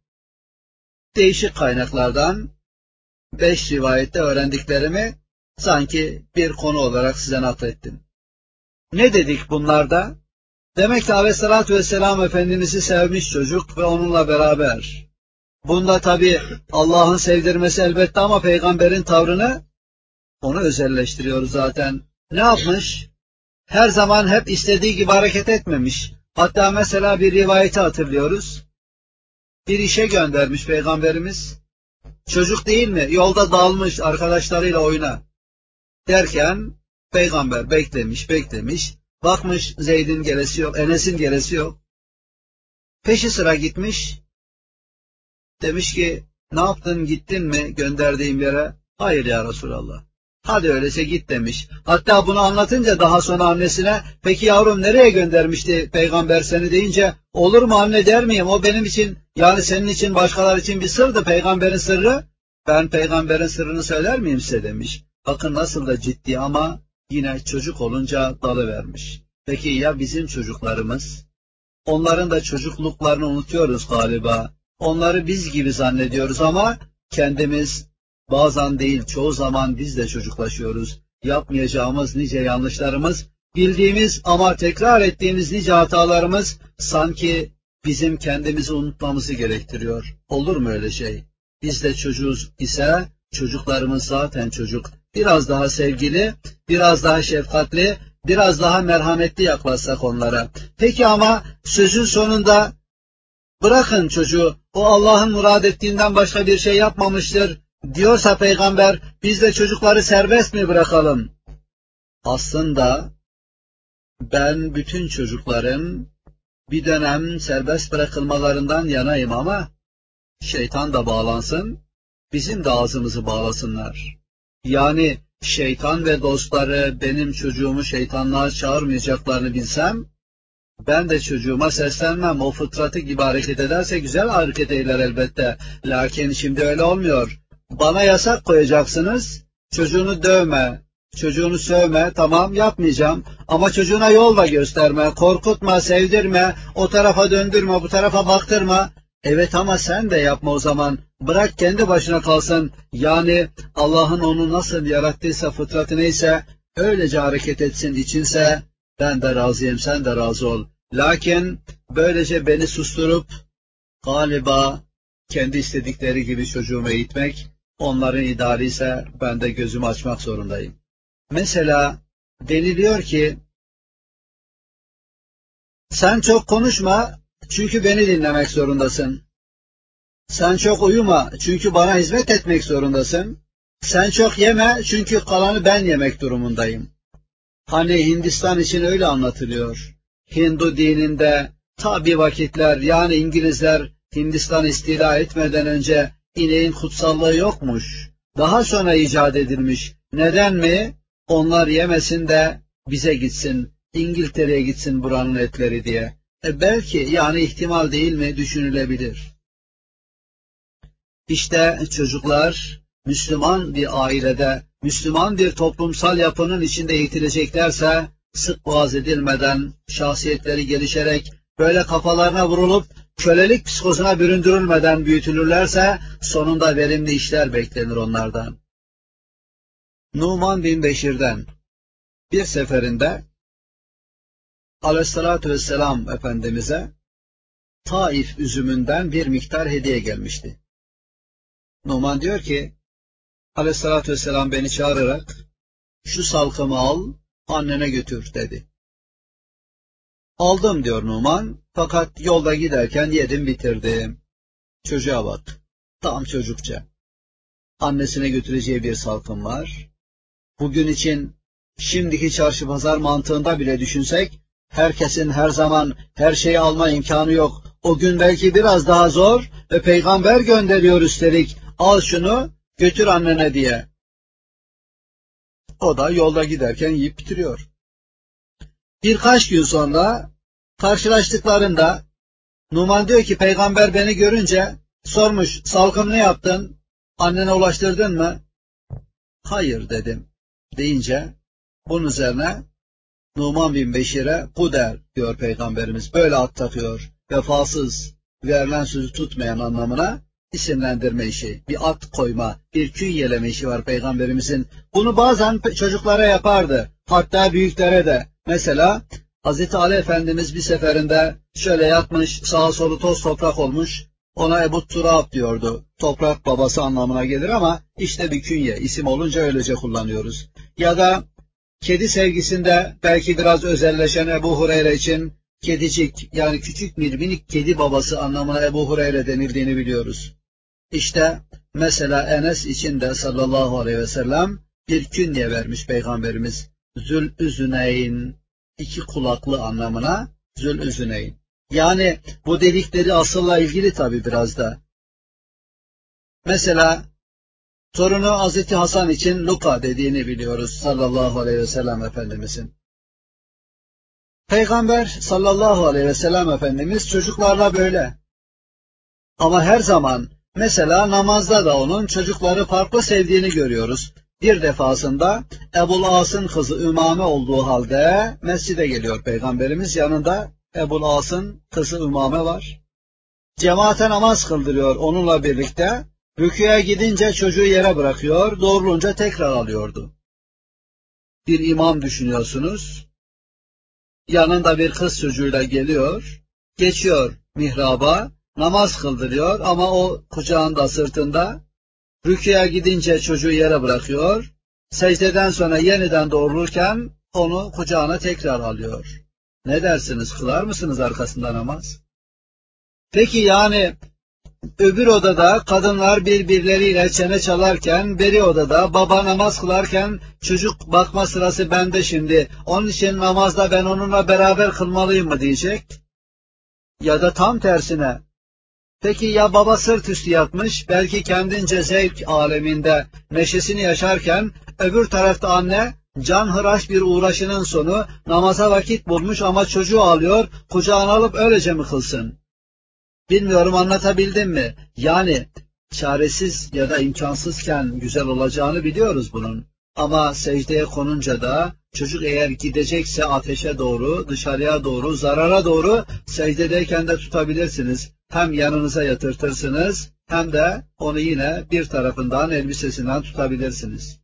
Değişik kaynaklardan 5 rivayette öğrendiklerimi sanki bir konu olarak size naklettim. Ne dedik bunlarda? Demek ki Aleyhisselatü Vesselam Efendimiz'i sevmiş çocuk ve onunla beraber. Bunda tabi Allah'ın sevdirmesi elbette ama peygamberin tavrını onu özelleştiriyoruz zaten. Ne yapmış? Her zaman hep istediği gibi hareket etmemiş. Hatta mesela bir rivayeti hatırlıyoruz. Bir işe göndermiş peygamberimiz. Çocuk değil mi? Yolda dalmış arkadaşlarıyla oyuna. Derken peygamber beklemiş. Bakmış Zeyd'in gelesi yok, Enes'in gelesi yok. Peşi sıra gitmiş. Demiş ki ne yaptın gittin mi gönderdiğim yere? Hayır ya Resulallah. Hadi öyleyse git demiş. Hatta bunu anlatınca daha sonra annesine peki yavrum nereye göndermişti peygamber seni deyince olur mu anne der miyim? O benim için yani senin için başkaları için bir sırdı peygamberin sırrı. Ben peygamberin sırrını söyler miyim size demiş. Bakın nasıl da ciddi ama yine çocuk olunca dalıvermiş. Peki ya bizim çocuklarımız? Onların da çocukluklarını unutuyoruz galiba. Onları biz gibi zannediyoruz ama kendimiz bazen değil çoğu zaman biz de çocuklaşıyoruz. Yapmayacağımız nice yanlışlarımız, bildiğimiz ama tekrar ettiğimiz nice hatalarımız sanki bizim kendimizi unutmamızı gerektiriyor. Olur mu öyle şey? Biz de çocuğuz ise çocuklarımız zaten çocuk. Biraz daha sevgili, biraz daha şefkatli, biraz daha merhametli yaklaşsak onlara. Peki ama sözün sonunda bırakın çocuğu, o Allah'ın murad ettiğinden başka bir şey yapmamıştır diyorsa peygamber, biz de çocukları serbest mi bırakalım? Aslında ben bütün çocukların bir dönem serbest bırakılmalarından yanayım ama şeytan da bağlansın, bizim de ağzımızı bağlasınlar. Yani şeytan ve dostları benim çocuğumu şeytanlığa çağırmayacaklarını bilsem, ben de çocuğuma seslenmem. O fıtratı gibi hareket ederse güzel hareket eder elbette. Lakin şimdi öyle olmuyor. Bana yasak koyacaksınız, çocuğunu dövme, çocuğunu sövme, tamam yapmayacağım. Ama çocuğuna yol da gösterme, korkutma, sevdirme, o tarafa döndürme, bu tarafa baktırma. Evet ama sen de yapma o zaman. Bırak kendi başına kalsın. Yani Allah'ın onu nasıl yarattıysa, fıtratı neyse, öylece hareket etsin içinse, ben de razıyım, sen de razı ol. Lakin böylece beni susturup galiba kendi istedikleri gibi çocuğumu eğitmek, onların ideali ise ben de gözümü açmak zorundayım. Mesela deniliyor ki, sen çok konuşma çünkü beni dinlemek zorundasın. Sen çok uyuma çünkü bana hizmet etmek zorundasın. Sen çok yeme çünkü kalanı ben yemek durumundayım. Hani Hindistan için öyle anlatılıyor. Hindu dininde ta bir vakitler yani İngilizler Hindistan istila etmeden önce ineğin kutsallığı yokmuş. Daha sonra icat edilmiş. Neden mi? Onlar yemesin de bize gitsin, İngiltere'ye gitsin buranın etleri diye. Belki yani ihtimal değil mi düşünülebilir. İşte çocuklar Müslüman bir ailede, Müslüman bir toplumsal yapının içinde eğitileceklerse, sık boğaz edilmeden, şahsiyetleri gelişerek, böyle kafalarına vurulup, kölelik psikozuna büründürülmeden büyütülürlerse, sonunda verimli işler beklenir onlardan. Numan bin Beşir'den bir seferinde, Aleyhisselatü Vesselam Efendimiz'e, Taif üzümünden bir miktar hediye gelmişti. Numan diyor ki, Aleyhissalatü vesselam beni çağırarak, şu salkımı al, annene götür dedi. Aldım diyor Numan, fakat yolda giderken yedim bitirdim. Çocuğa bak, tam çocukça. Annesine götüreceği bir salkım var. Bugün için, şimdiki çarşı pazar mantığında bile düşünsek, herkesin her zaman her şeyi alma imkanı yok. O gün belki biraz daha zor ve peygamber gönderiyor üstelik. Al şunu götür annene diye. O da yolda giderken yiyip bitiriyor. Birkaç gün sonra karşılaştıklarında Numan diyor ki peygamber beni görünce sormuş, salkım ne yaptın? Annene ulaştırdın mı? Hayır dedim deyince bunun üzerine Numan bin Beşir'e Kuder diyor peygamberimiz. Böyle ad takıyor. Vefasız, verilen sözü tutmayan anlamına isimlendirme işi, bir ad koyma, bir künyeleme işi var peygamberimizin. Bunu bazen çocuklara yapardı. Hatta büyüklere de. Mesela Hazreti Ali Efendimiz bir seferinde şöyle yatmış, sağa solu toz toprak olmuş. Ona Ebu Turab diyordu. Toprak babası anlamına gelir ama işte bir künye, isim olunca öylece kullanıyoruz. Ya da kedi sevgisinde belki biraz özelleşen Ebu Hureyre için kedicik, yani küçük bir minik kedi babası anlamına Ebu Hureyre denildiğini biliyoruz. İşte mesela Enes için de sallallahu aleyhi ve sellem bir künye vermiş peygamberimiz. Zülüzüneyn, iki kulaklı anlamına Zülüzüneyn. Yani bu dedikleri asılla ilgili tabi biraz da. Mesela torunu Hazreti Hasan için Luka dediğini biliyoruz sallallahu aleyhi ve sellem Efendimizin. Peygamber sallallahu aleyhi ve sellem Efendimiz çocuklarla böyle. Ama her zaman mesela namazda da onun çocukları farklı sevdiğini görüyoruz. Bir defasında Ebul As'ın kızı Ümame olduğu halde mescide geliyor Peygamberimiz. Yanında Ebul As'ın kızı Ümame var. Cemaate namaz kıldırıyor onunla birlikte. Rüküye gidince çocuğu yere bırakıyor, doğrulunca tekrar alıyordu. Bir imam düşünüyorsunuz. Yanında bir kız çocuğuyla geliyor, geçiyor mihraba, namaz kıldırıyor ama o kucağında sırtında, rüküye gidince çocuğu yere bırakıyor, secdeden sonra yeniden doğrulurken onu kucağına tekrar alıyor. Ne dersiniz, kılar mısınız arkasında namaz? Peki yani öbür odada kadınlar birbirleriyle çene çalarken, beri odada baba namaz kılarken çocuk bakma sırası bende şimdi. Onun için namazda ben onunla beraber kılmalıyım mı diyecek? Ya da tam tersine. Peki ya baba sırt üstü yatmış, belki kendince zevk aleminde neşesini yaşarken, öbür tarafta anne canhıraş bir uğraşının sonu namaza vakit bulmuş ama çocuğu alıyor, kucağına alıp öylece mi kılsın? Bilmiyorum anlatabildim mi? Yani çaresiz ya da imkansızken güzel olacağını biliyoruz bunun. Ama secdeye konunca da çocuk eğer gidecekse ateşe doğru, dışarıya doğru, zarara doğru secdedeyken de tutabilirsiniz. Hem yanınıza yatırtırsınız hem de onu yine bir tarafından elbisesinden tutabilirsiniz.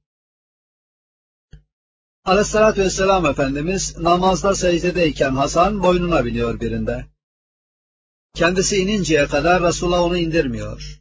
Aleyhissalatü vesselam Efendimiz namazda secdedeyken Hasan boynuna biniyor birinde. Kendisi ininceye kadar Resulullah onu indirmiyor.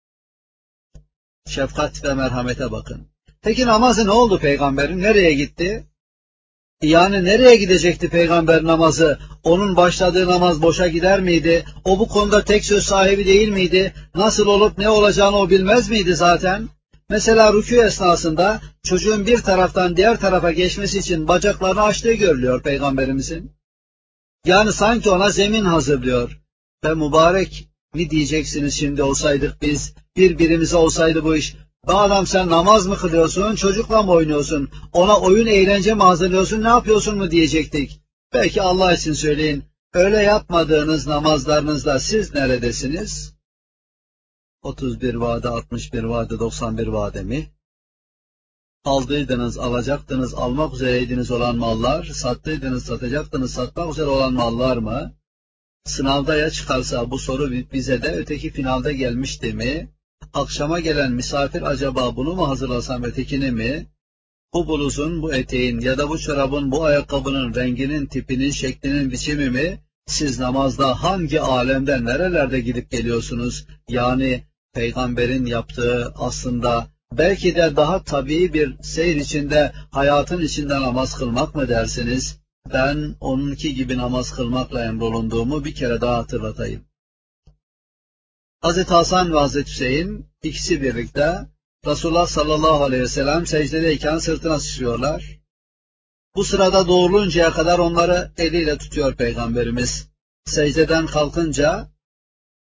Şefkat ve merhamete bakın. Peki namazı ne oldu peygamberin? Nereye gitti? Yani nereye gidecekti peygamber namazı? Onun başladığı namaz boşa gider miydi? O bu konuda tek söz sahibi değil miydi? Nasıl olup ne olacağını o bilmez miydi zaten? Mesela rükû esnasında çocuğun bir taraftan diğer tarafa geçmesi için bacaklarını açtığı görülüyor peygamberimizin. Yani sanki ona zemin hazırlıyor. Ve mübarek mi diyeceksiniz şimdi olsaydık biz, birbirimize olsaydı bu iş. Be adam sen namaz mı kılıyorsun, çocukla mı oynuyorsun, ona oyun eğlence mi hazırlıyorsun, ne yapıyorsun mu diyecektik. Belki Allah için söyleyin, öyle yapmadığınız namazlarınızda siz neredesiniz? 31 vade, 61 vade, 91 vade mi? Aldıydınız, alacaktınız, almak üzereydiniz olan mallar, sattıydınız, satacaktınız, satmak üzere olan mallar mı? Sınavda ya çıkarsa bu soru bize de öteki finalde gelmişti mi? Akşama gelen misafir acaba bunu mu hazırlasam ötekini mi? Bu bluzun, bu eteğin ya da bu çorabın, bu ayakkabının renginin, tipinin, şeklinin, biçimi mi? Siz namazda hangi alemde, nerelerde gidip geliyorsunuz? Yani peygamberin yaptığı aslında belki de daha tabii bir seyir içinde, hayatın içinde namaz kılmak mı dersiniz? Ben onunki gibi namaz kılmakla emrolunduğumu bir kere daha hatırlatayım. Hazreti Hasan ve Hazreti Hüseyin ikisi birlikte Resulullah sallallahu aleyhi ve sellem secdedeyken sırtına sıçrıyorlar. Bu sırada doğruluncaya kadar onları eliyle tutuyor Peygamberimiz. Secdeden kalkınca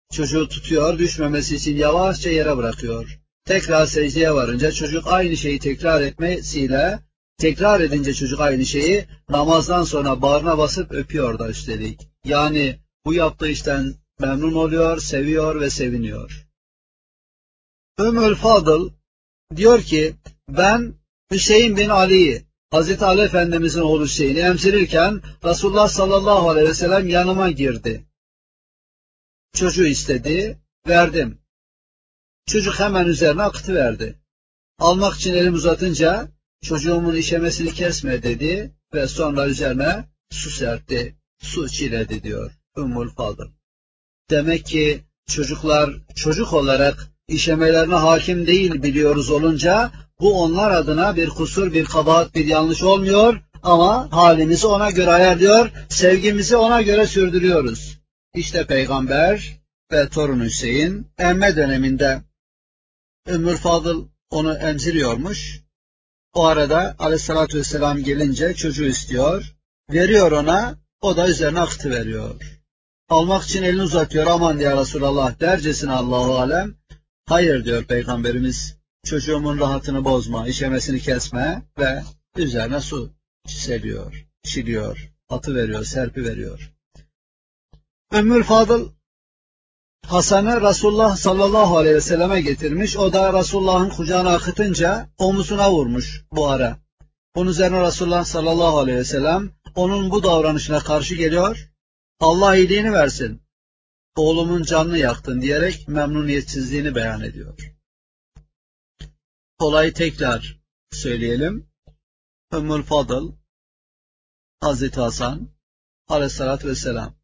Çocuğu tutuyor, düşmemesi için yavaşça yere bırakıyor. Tekrar secdeye varınca çocuk aynı şeyi tekrar edince çocuk aynı şeyi namazdan sonra bağrına basıp öpüyor da üstelik. Yani bu yaptığı işten memnun oluyor, seviyor ve seviniyor. Ümmül Fadıl diyor ki, ben Hüseyin bin Ali'yi, Hazreti Ali Efendimizin oğlu Hüseyin'i emzirirken Resulullah sallallahu aleyhi ve sellem yanıma girdi. Çocuğu istedi, verdim. Çocuk hemen üzerine akıtıverdi. Almak için elim uzatınca çocuğumun işemesini kesme dedi ve sonra üzerine su serpti, su çiledi diyor Ümmül Fadıl. Demek ki çocuklar çocuk olarak işemelerine hakim değil biliyoruz olunca bu onlar adına bir kusur, bir kabahat, bir yanlış olmuyor ama halimizi ona göre ayarlıyor, sevgimizi ona göre sürdürüyoruz. İşte Peygamber ve torun Hüseyin emme döneminde Ümmül Fadıl onu emziriyormuş. O arada Aleyhisselatü Vesselam gelince çocuğu istiyor, veriyor ona, o da üzerine akıtıveriyor. Almak için elini uzatıyor, aman ya Resulallah dercesine Allahu alem. Hayır diyor Peygamberimiz, çocuğumun rahatını bozma, işemesini kesme ve üzerine su çiliyor, atıveriyor, serpiveriyor. Ümmül Fadıl Hasan'ı Resulullah sallallahu aleyhi ve selleme getirmiş. O da Resulullah'ın kucağına akıtınca omuzuna vurmuş bu ara. Bunun üzerine Resulullah sallallahu aleyhi ve sellem onun bu davranışına karşı geliyor. Allah iyiliğini versin, oğlumun canını yaktın diyerek memnuniyetsizliğini beyan ediyor. Olayı tekrar söyleyelim. Ümmül Fadıl, Hazreti Hasan aleyhissalatü vesselam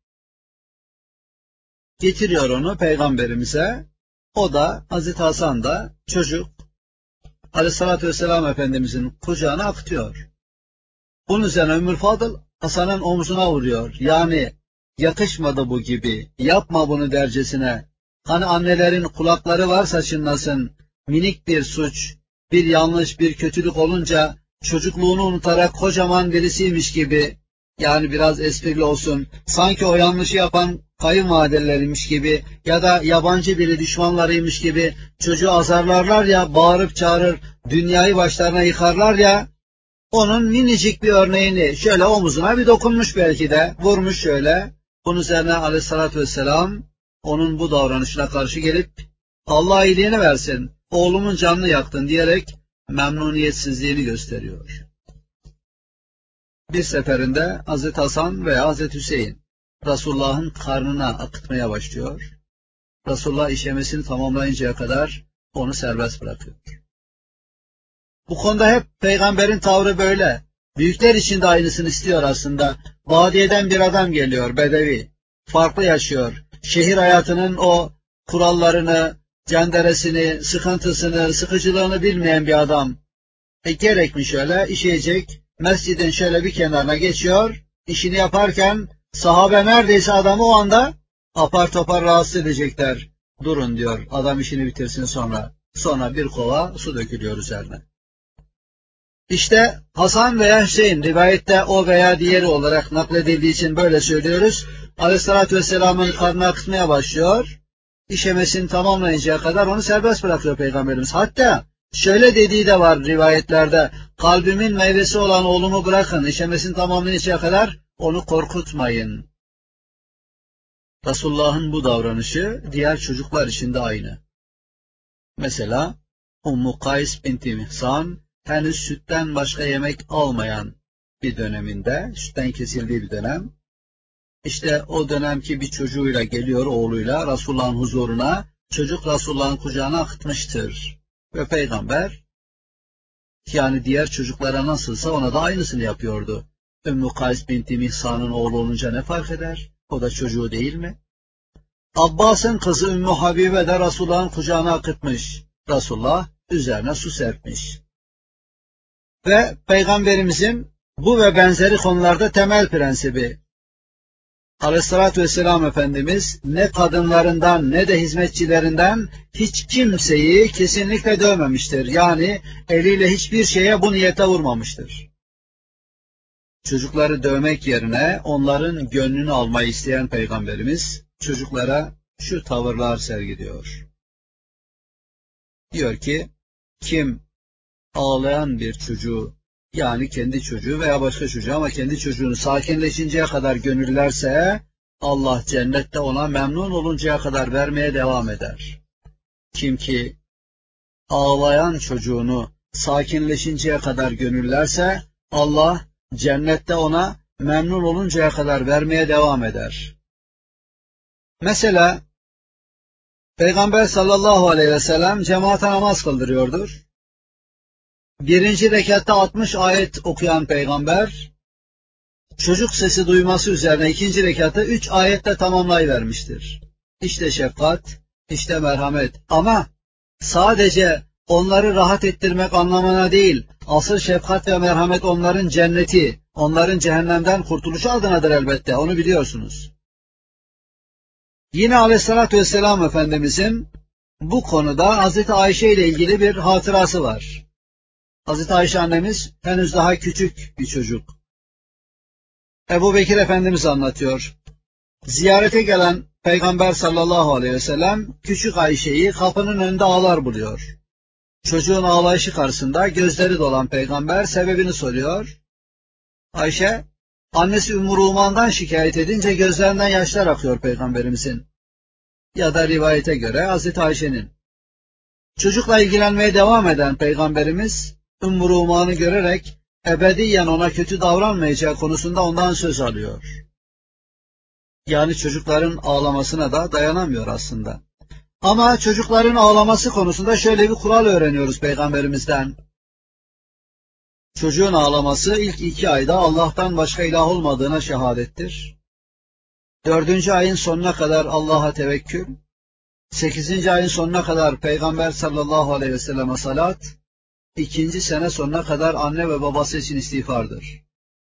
getiriyor onu Peygamberimize. O da Hazreti Hasan da çocuk Aleyhissalatü Vesselam Efendimizin kucağına akıtıyor. Bunun üzerine Ümmül Fadıl Hasan'ın omzuna vuruyor. Yani yakışmadı bu gibi, yapma bunu dercesine. Hani annelerin kulakları varsa çınlasın, minik bir suç, bir yanlış, bir kötülük olunca çocukluğunu unutarak kocaman birisiymiş gibi, yani biraz esprili olsun, sanki o yanlışı yapan kayınvalideleriymiş gibi ya da yabancı biri düşmanlarıymış gibi çocuğu azarlarlar ya, bağırıp çağırır, dünyayı başlarına yıkarlar ya, onun minicik bir örneğini şöyle omuzuna bir dokunmuş belki de, vurmuş şöyle. Bunun üzerine Aleyhisselatü Vesselam onun bu davranışına karşı gelip Allah iyiliğini versin, oğlumun canını yaktın diyerek memnuniyetsizliğini gösteriyor. Bir seferinde Hazreti Hasan veya Hazreti Hüseyin Resulullah'ın karnına akıtmaya başlıyor. Resulullah işemesini tamamlayıncaya kadar onu serbest bırakıyor. Bu konuda hep Peygamberin tavrı böyle. Büyükler için de aynısını istiyor aslında. Badiyeden bir adam geliyor, bedevi. Farklı yaşıyor. Şehir hayatının o kurallarını, cenderesini, sıkıntısını, sıkıcılığını bilmeyen bir adam. Gerekmiş öyle, işeyecek. Mescidin şöyle bir kenarına geçiyor. İşini yaparken sahabe neredeyse adamı o anda apar topar rahatsız edecekler. Durun diyor, adam işini bitirsin sonra. Sonra bir kova su dökülüyor üzerine. İşte Hasan veya Hüseyin, rivayette o veya diğeri olarak nakledildiği için böyle söylüyoruz. Aleyhissalatü Vesselam'ın karnına akıtmaya başlıyor. İşemesini tamamlayıncaya kadar onu serbest bırakıyor Peygamberimiz. Hatta şöyle dediği de var rivayetlerde. Kalbimin meyvesi olan oğlumu bırakın, işemesini tamamlayıncaya kadar onu korkutmayın. Resulullah'ın bu davranışı diğer çocuklar için de aynı. Mesela Ummu Kays binti Mihsan henüz sütten başka yemek almayan bir döneminde, sütten kesildiği bir dönem, işte o dönemki bir çocuğuyla geliyor, oğluyla Resulullah'ın huzuruna, çocuk Resulullah'ın kucağına akıtmıştır. Ve Peygamber, yani diğer çocuklara nasılsa ona da aynısını yapıyordu. Ümmü Kays binti Mihsan'ın oğlu olunca ne fark eder? O da çocuğu değil mi? Abbas'ın kızı Ümmü Habibe de Resulullah'ın kucağına akıtmış. Resulullah üzerine su serpmiş. Ve Peygamberimizin bu ve benzeri konularda temel prensibi, Aleyhissalatü Vesselam Efendimiz ne kadınlarından ne de hizmetçilerinden hiç kimseyi kesinlikle dövmemiştir. Yani eliyle hiçbir şeye bu niyete vurmamıştır. Çocukları dövmek yerine onların gönlünü almayı isteyen Peygamberimiz çocuklara şu tavırlar sergiliyor. Diyor ki, kim ağlayan bir çocuğu, yani kendi çocuğu veya başka çocuğu ama kendi çocuğunu sakinleşinceye kadar gönüllerse, Allah cennette ona memnun oluncaya kadar vermeye devam eder. Kim ki ağlayan çocuğunu sakinleşinceye kadar gönüllerse, Allah cennette ona memnun oluncaya kadar vermeye devam eder. Mesela Peygamber sallallahu aleyhi ve sellem cemaate namaz kıldırıyordur. Birinci rekatta 60 ayet okuyan Peygamber, çocuk sesi duyması üzerine ikinci rekatı 3 ayette tamamlayıvermiştir. İşte şefkat, işte merhamet. Ama sadece onları rahat ettirmek anlamına değil, asıl şefkat ve merhamet onların cenneti, onların cehennemden kurtuluşu adınadır elbette, onu biliyorsunuz. Yine Aleyhisselatü Vesselam Efendimizin bu konuda Hazreti Ayşe ile ilgili bir hatırası var. Hazreti Ayşe annemiz henüz daha küçük bir çocuk. Ebu Bekir Efendimiz anlatıyor. Ziyarete gelen Peygamber sallallahu aleyhi ve sellem küçük Ayşe'yi kapının önünde ağlar buluyor. Çocuğun ağlayışı karşısında gözleri dolan Peygamber sebebini soruyor. Ayşe, annesi Ümmü Ruman'dan şikayet edince gözlerinden yaşlar akıyor Peygamberimizin. Ya da rivayete göre Hazreti Ayşe'nin. Çocukla ilgilenmeye devam eden Peygamberimiz Ümmü Ruman'ı görerek ebediyen ona kötü davranmayacağı konusunda ondan söz alıyor. Yani çocukların ağlamasına da dayanamıyor aslında. Ama çocukların ağlaması konusunda şöyle bir kural öğreniyoruz Peygamberimizden. Çocuğun ağlaması ilk 2 ayda Allah'tan başka ilah olmadığına şehadettir. 4. ayın sonuna kadar Allah'a tevekkül, 8. ayın sonuna kadar Peygamber sallallahu aleyhi ve selleme salat, 2. sene sonuna kadar anne ve babası için istiğfardır.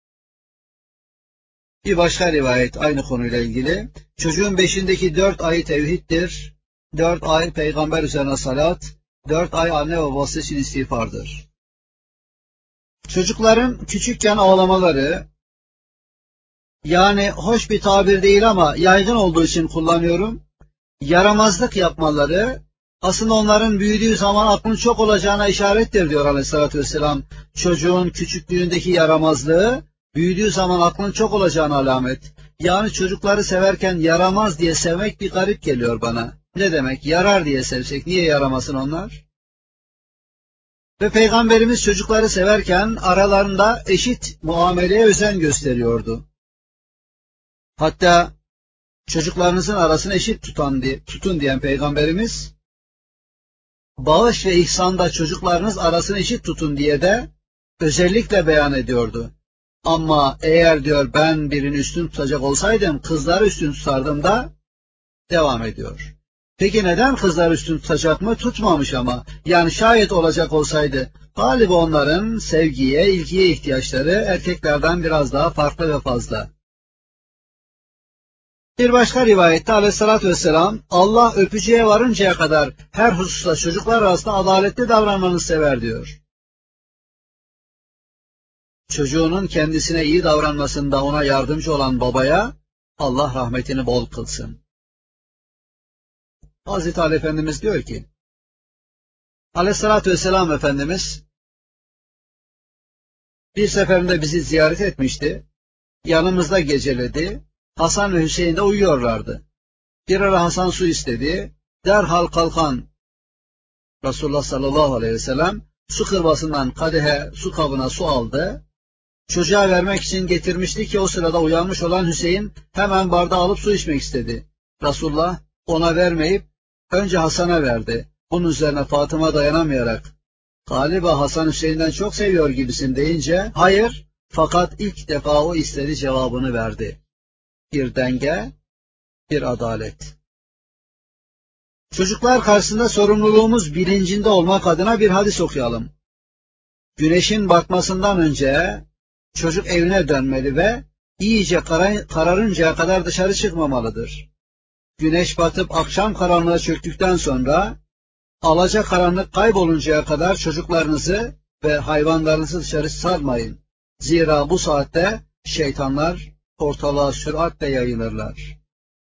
Bir başka rivayet aynı konuyla ilgili. Çocuğun 5'indeki 4 ayı tevhiddir, 4 ay Peygamber üzerine salat, 4 ay anne ve babası için istiğfardır. Çocukların küçükken ağlamaları, yani hoş bir tabir değil ama yaygın olduğu için kullanıyorum, yaramazlık yapmaları, aslında onların büyüdüğü zaman aklın çok olacağına işarettir diyor Aleyhisselatü Vesselam. Çocuğun küçüklüğündeki yaramazlığı, büyüdüğü zaman aklın çok olacağına alamet. Yani çocukları severken yaramaz diye sevmek bir garip geliyor bana. Ne demek? Yarar diye sevsek niye yaramasın onlar? Ve Peygamberimiz çocukları severken aralarında eşit muameleye özen gösteriyordu. Hatta çocuklarınızın arasını eşit tutun diyen Peygamberimiz, bağış ve ihsanda çocuklarınız arasını eşit tutun diye de özellikle beyan ediyordu. Ama eğer diyor ben birini üstün tutacak olsaydım kızları üstün tutardım da devam ediyor. Peki neden kızlar üstün tutacak mı? Tutmamış ama. Yani şayet olacak olsaydı galiba onların sevgiye, ilgiye ihtiyaçları erkeklerden biraz daha farklı ve fazla. Bir başka rivayette Aleyhisselatü Vesselam Allah öpücüğe varıncaya kadar her hususta çocuklar arasında adaletli davranmanızı sever diyor. Çocuğunun kendisine iyi davranmasında ona yardımcı olan babaya Allah rahmetini bol kılsın. Hazreti Ali Efendimiz diyor ki, Aleyhisselatü Vesselam Efendimiz bir seferinde bizi ziyaret etmişti, yanımızda geceledi, Hasan ve Hüseyin de uyuyorlardı. Bir ara Hasan su istedi, derhal kalkan Resulullah sallallahu aleyhi ve sellem su kırbasından kadehe su kabına su aldı, çocuğa vermek için getirmişti ki o sırada uyanmış olan Hüseyin hemen bardağı alıp su içmek istedi. Resulullah ona vermeyip önce Hasan'a verdi. Bunun üzerine Fatıma dayanamayarak galiba Hasan Hüseyin'den çok seviyor gibisin deyince hayır fakat ilk defa o istedi cevabını verdi. Bir denge, bir adalet. Çocuklar karşısında sorumluluğumuz bilincinde olmak adına bir hadis okuyalım. Güneşin batmasından önce çocuk evine dönmeli ve iyice kararıncaya kadar dışarı çıkmamalıdır. Güneş batıp akşam karanlığa çöktükten sonra alacakaranlık kayboluncaya kadar çocuklarınızı ve hayvanlarınızı dışarı salmayın. Zira bu saatte şeytanlar ortalığa süratle yayılırlar.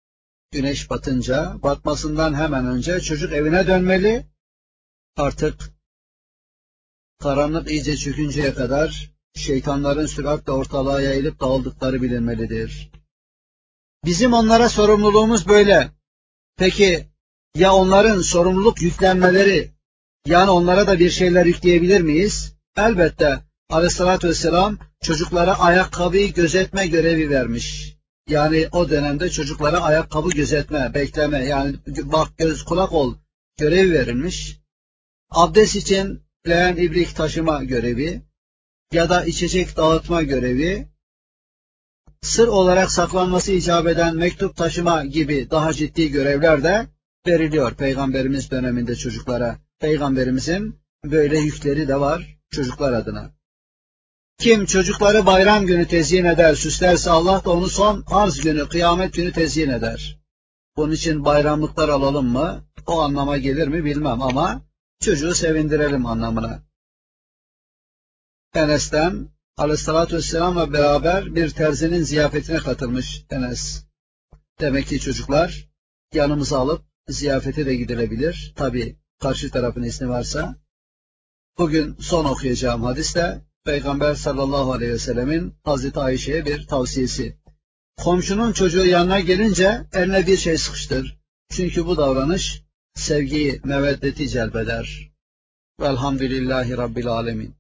güneş batınca, batmasından hemen önce çocuk evine dönmeli. Artık karanlık iyice çökünceye kadar şeytanların süratle ortalığa yayılıp dağıldıkları bilinmelidir. Bizim onlara sorumluluğumuz böyle. Peki ya onların sorumluluk yüklenmeleri, yani onlara da bir şeyler yükleyebilir miyiz? Elbette. Aleyhissalatü vesselam çocuklara ayakkabıyı gözetme görevi vermiş. Yani o dönemde çocuklara ayakkabı gözetme, bekleme, yani bak göz kulak ol görevi verilmiş. Abdest için leğen ibrik taşıma görevi ya da içecek dağıtma görevi, sır olarak saklanması icap eden mektup taşıma gibi daha ciddi görevler de veriliyor Peygamberimiz döneminde çocuklara. Peygamberimizin böyle yükleri de var çocuklar adına. Kim çocukları bayram günü tezyin eder, süslerse Allah da onu son arz günü, kıyamet günü tezyin eder. Bunun için bayramlıklar alalım mı? O anlama gelir mi bilmem ama çocuğu sevindirelim anlamına. Enes'ten Aleyhissalatü Vesselam'la beraber bir terzinin ziyafetine katılmış Enes. Demek ki çocuklar yanımıza alıp ziyafete de gidilebilir. Tabi karşı tarafın izni varsa. Bugün son okuyacağım hadiste Peygamber sallallahu aleyhi ve sellemin Hazreti Ayşe'ye bir tavsiyesi. Komşunun çocuğu yanına gelince eline bir şey sıkıştır. Çünkü bu davranış sevgiyi, meveddeti celbeder. Velhamdülillahi Rabbil alemin.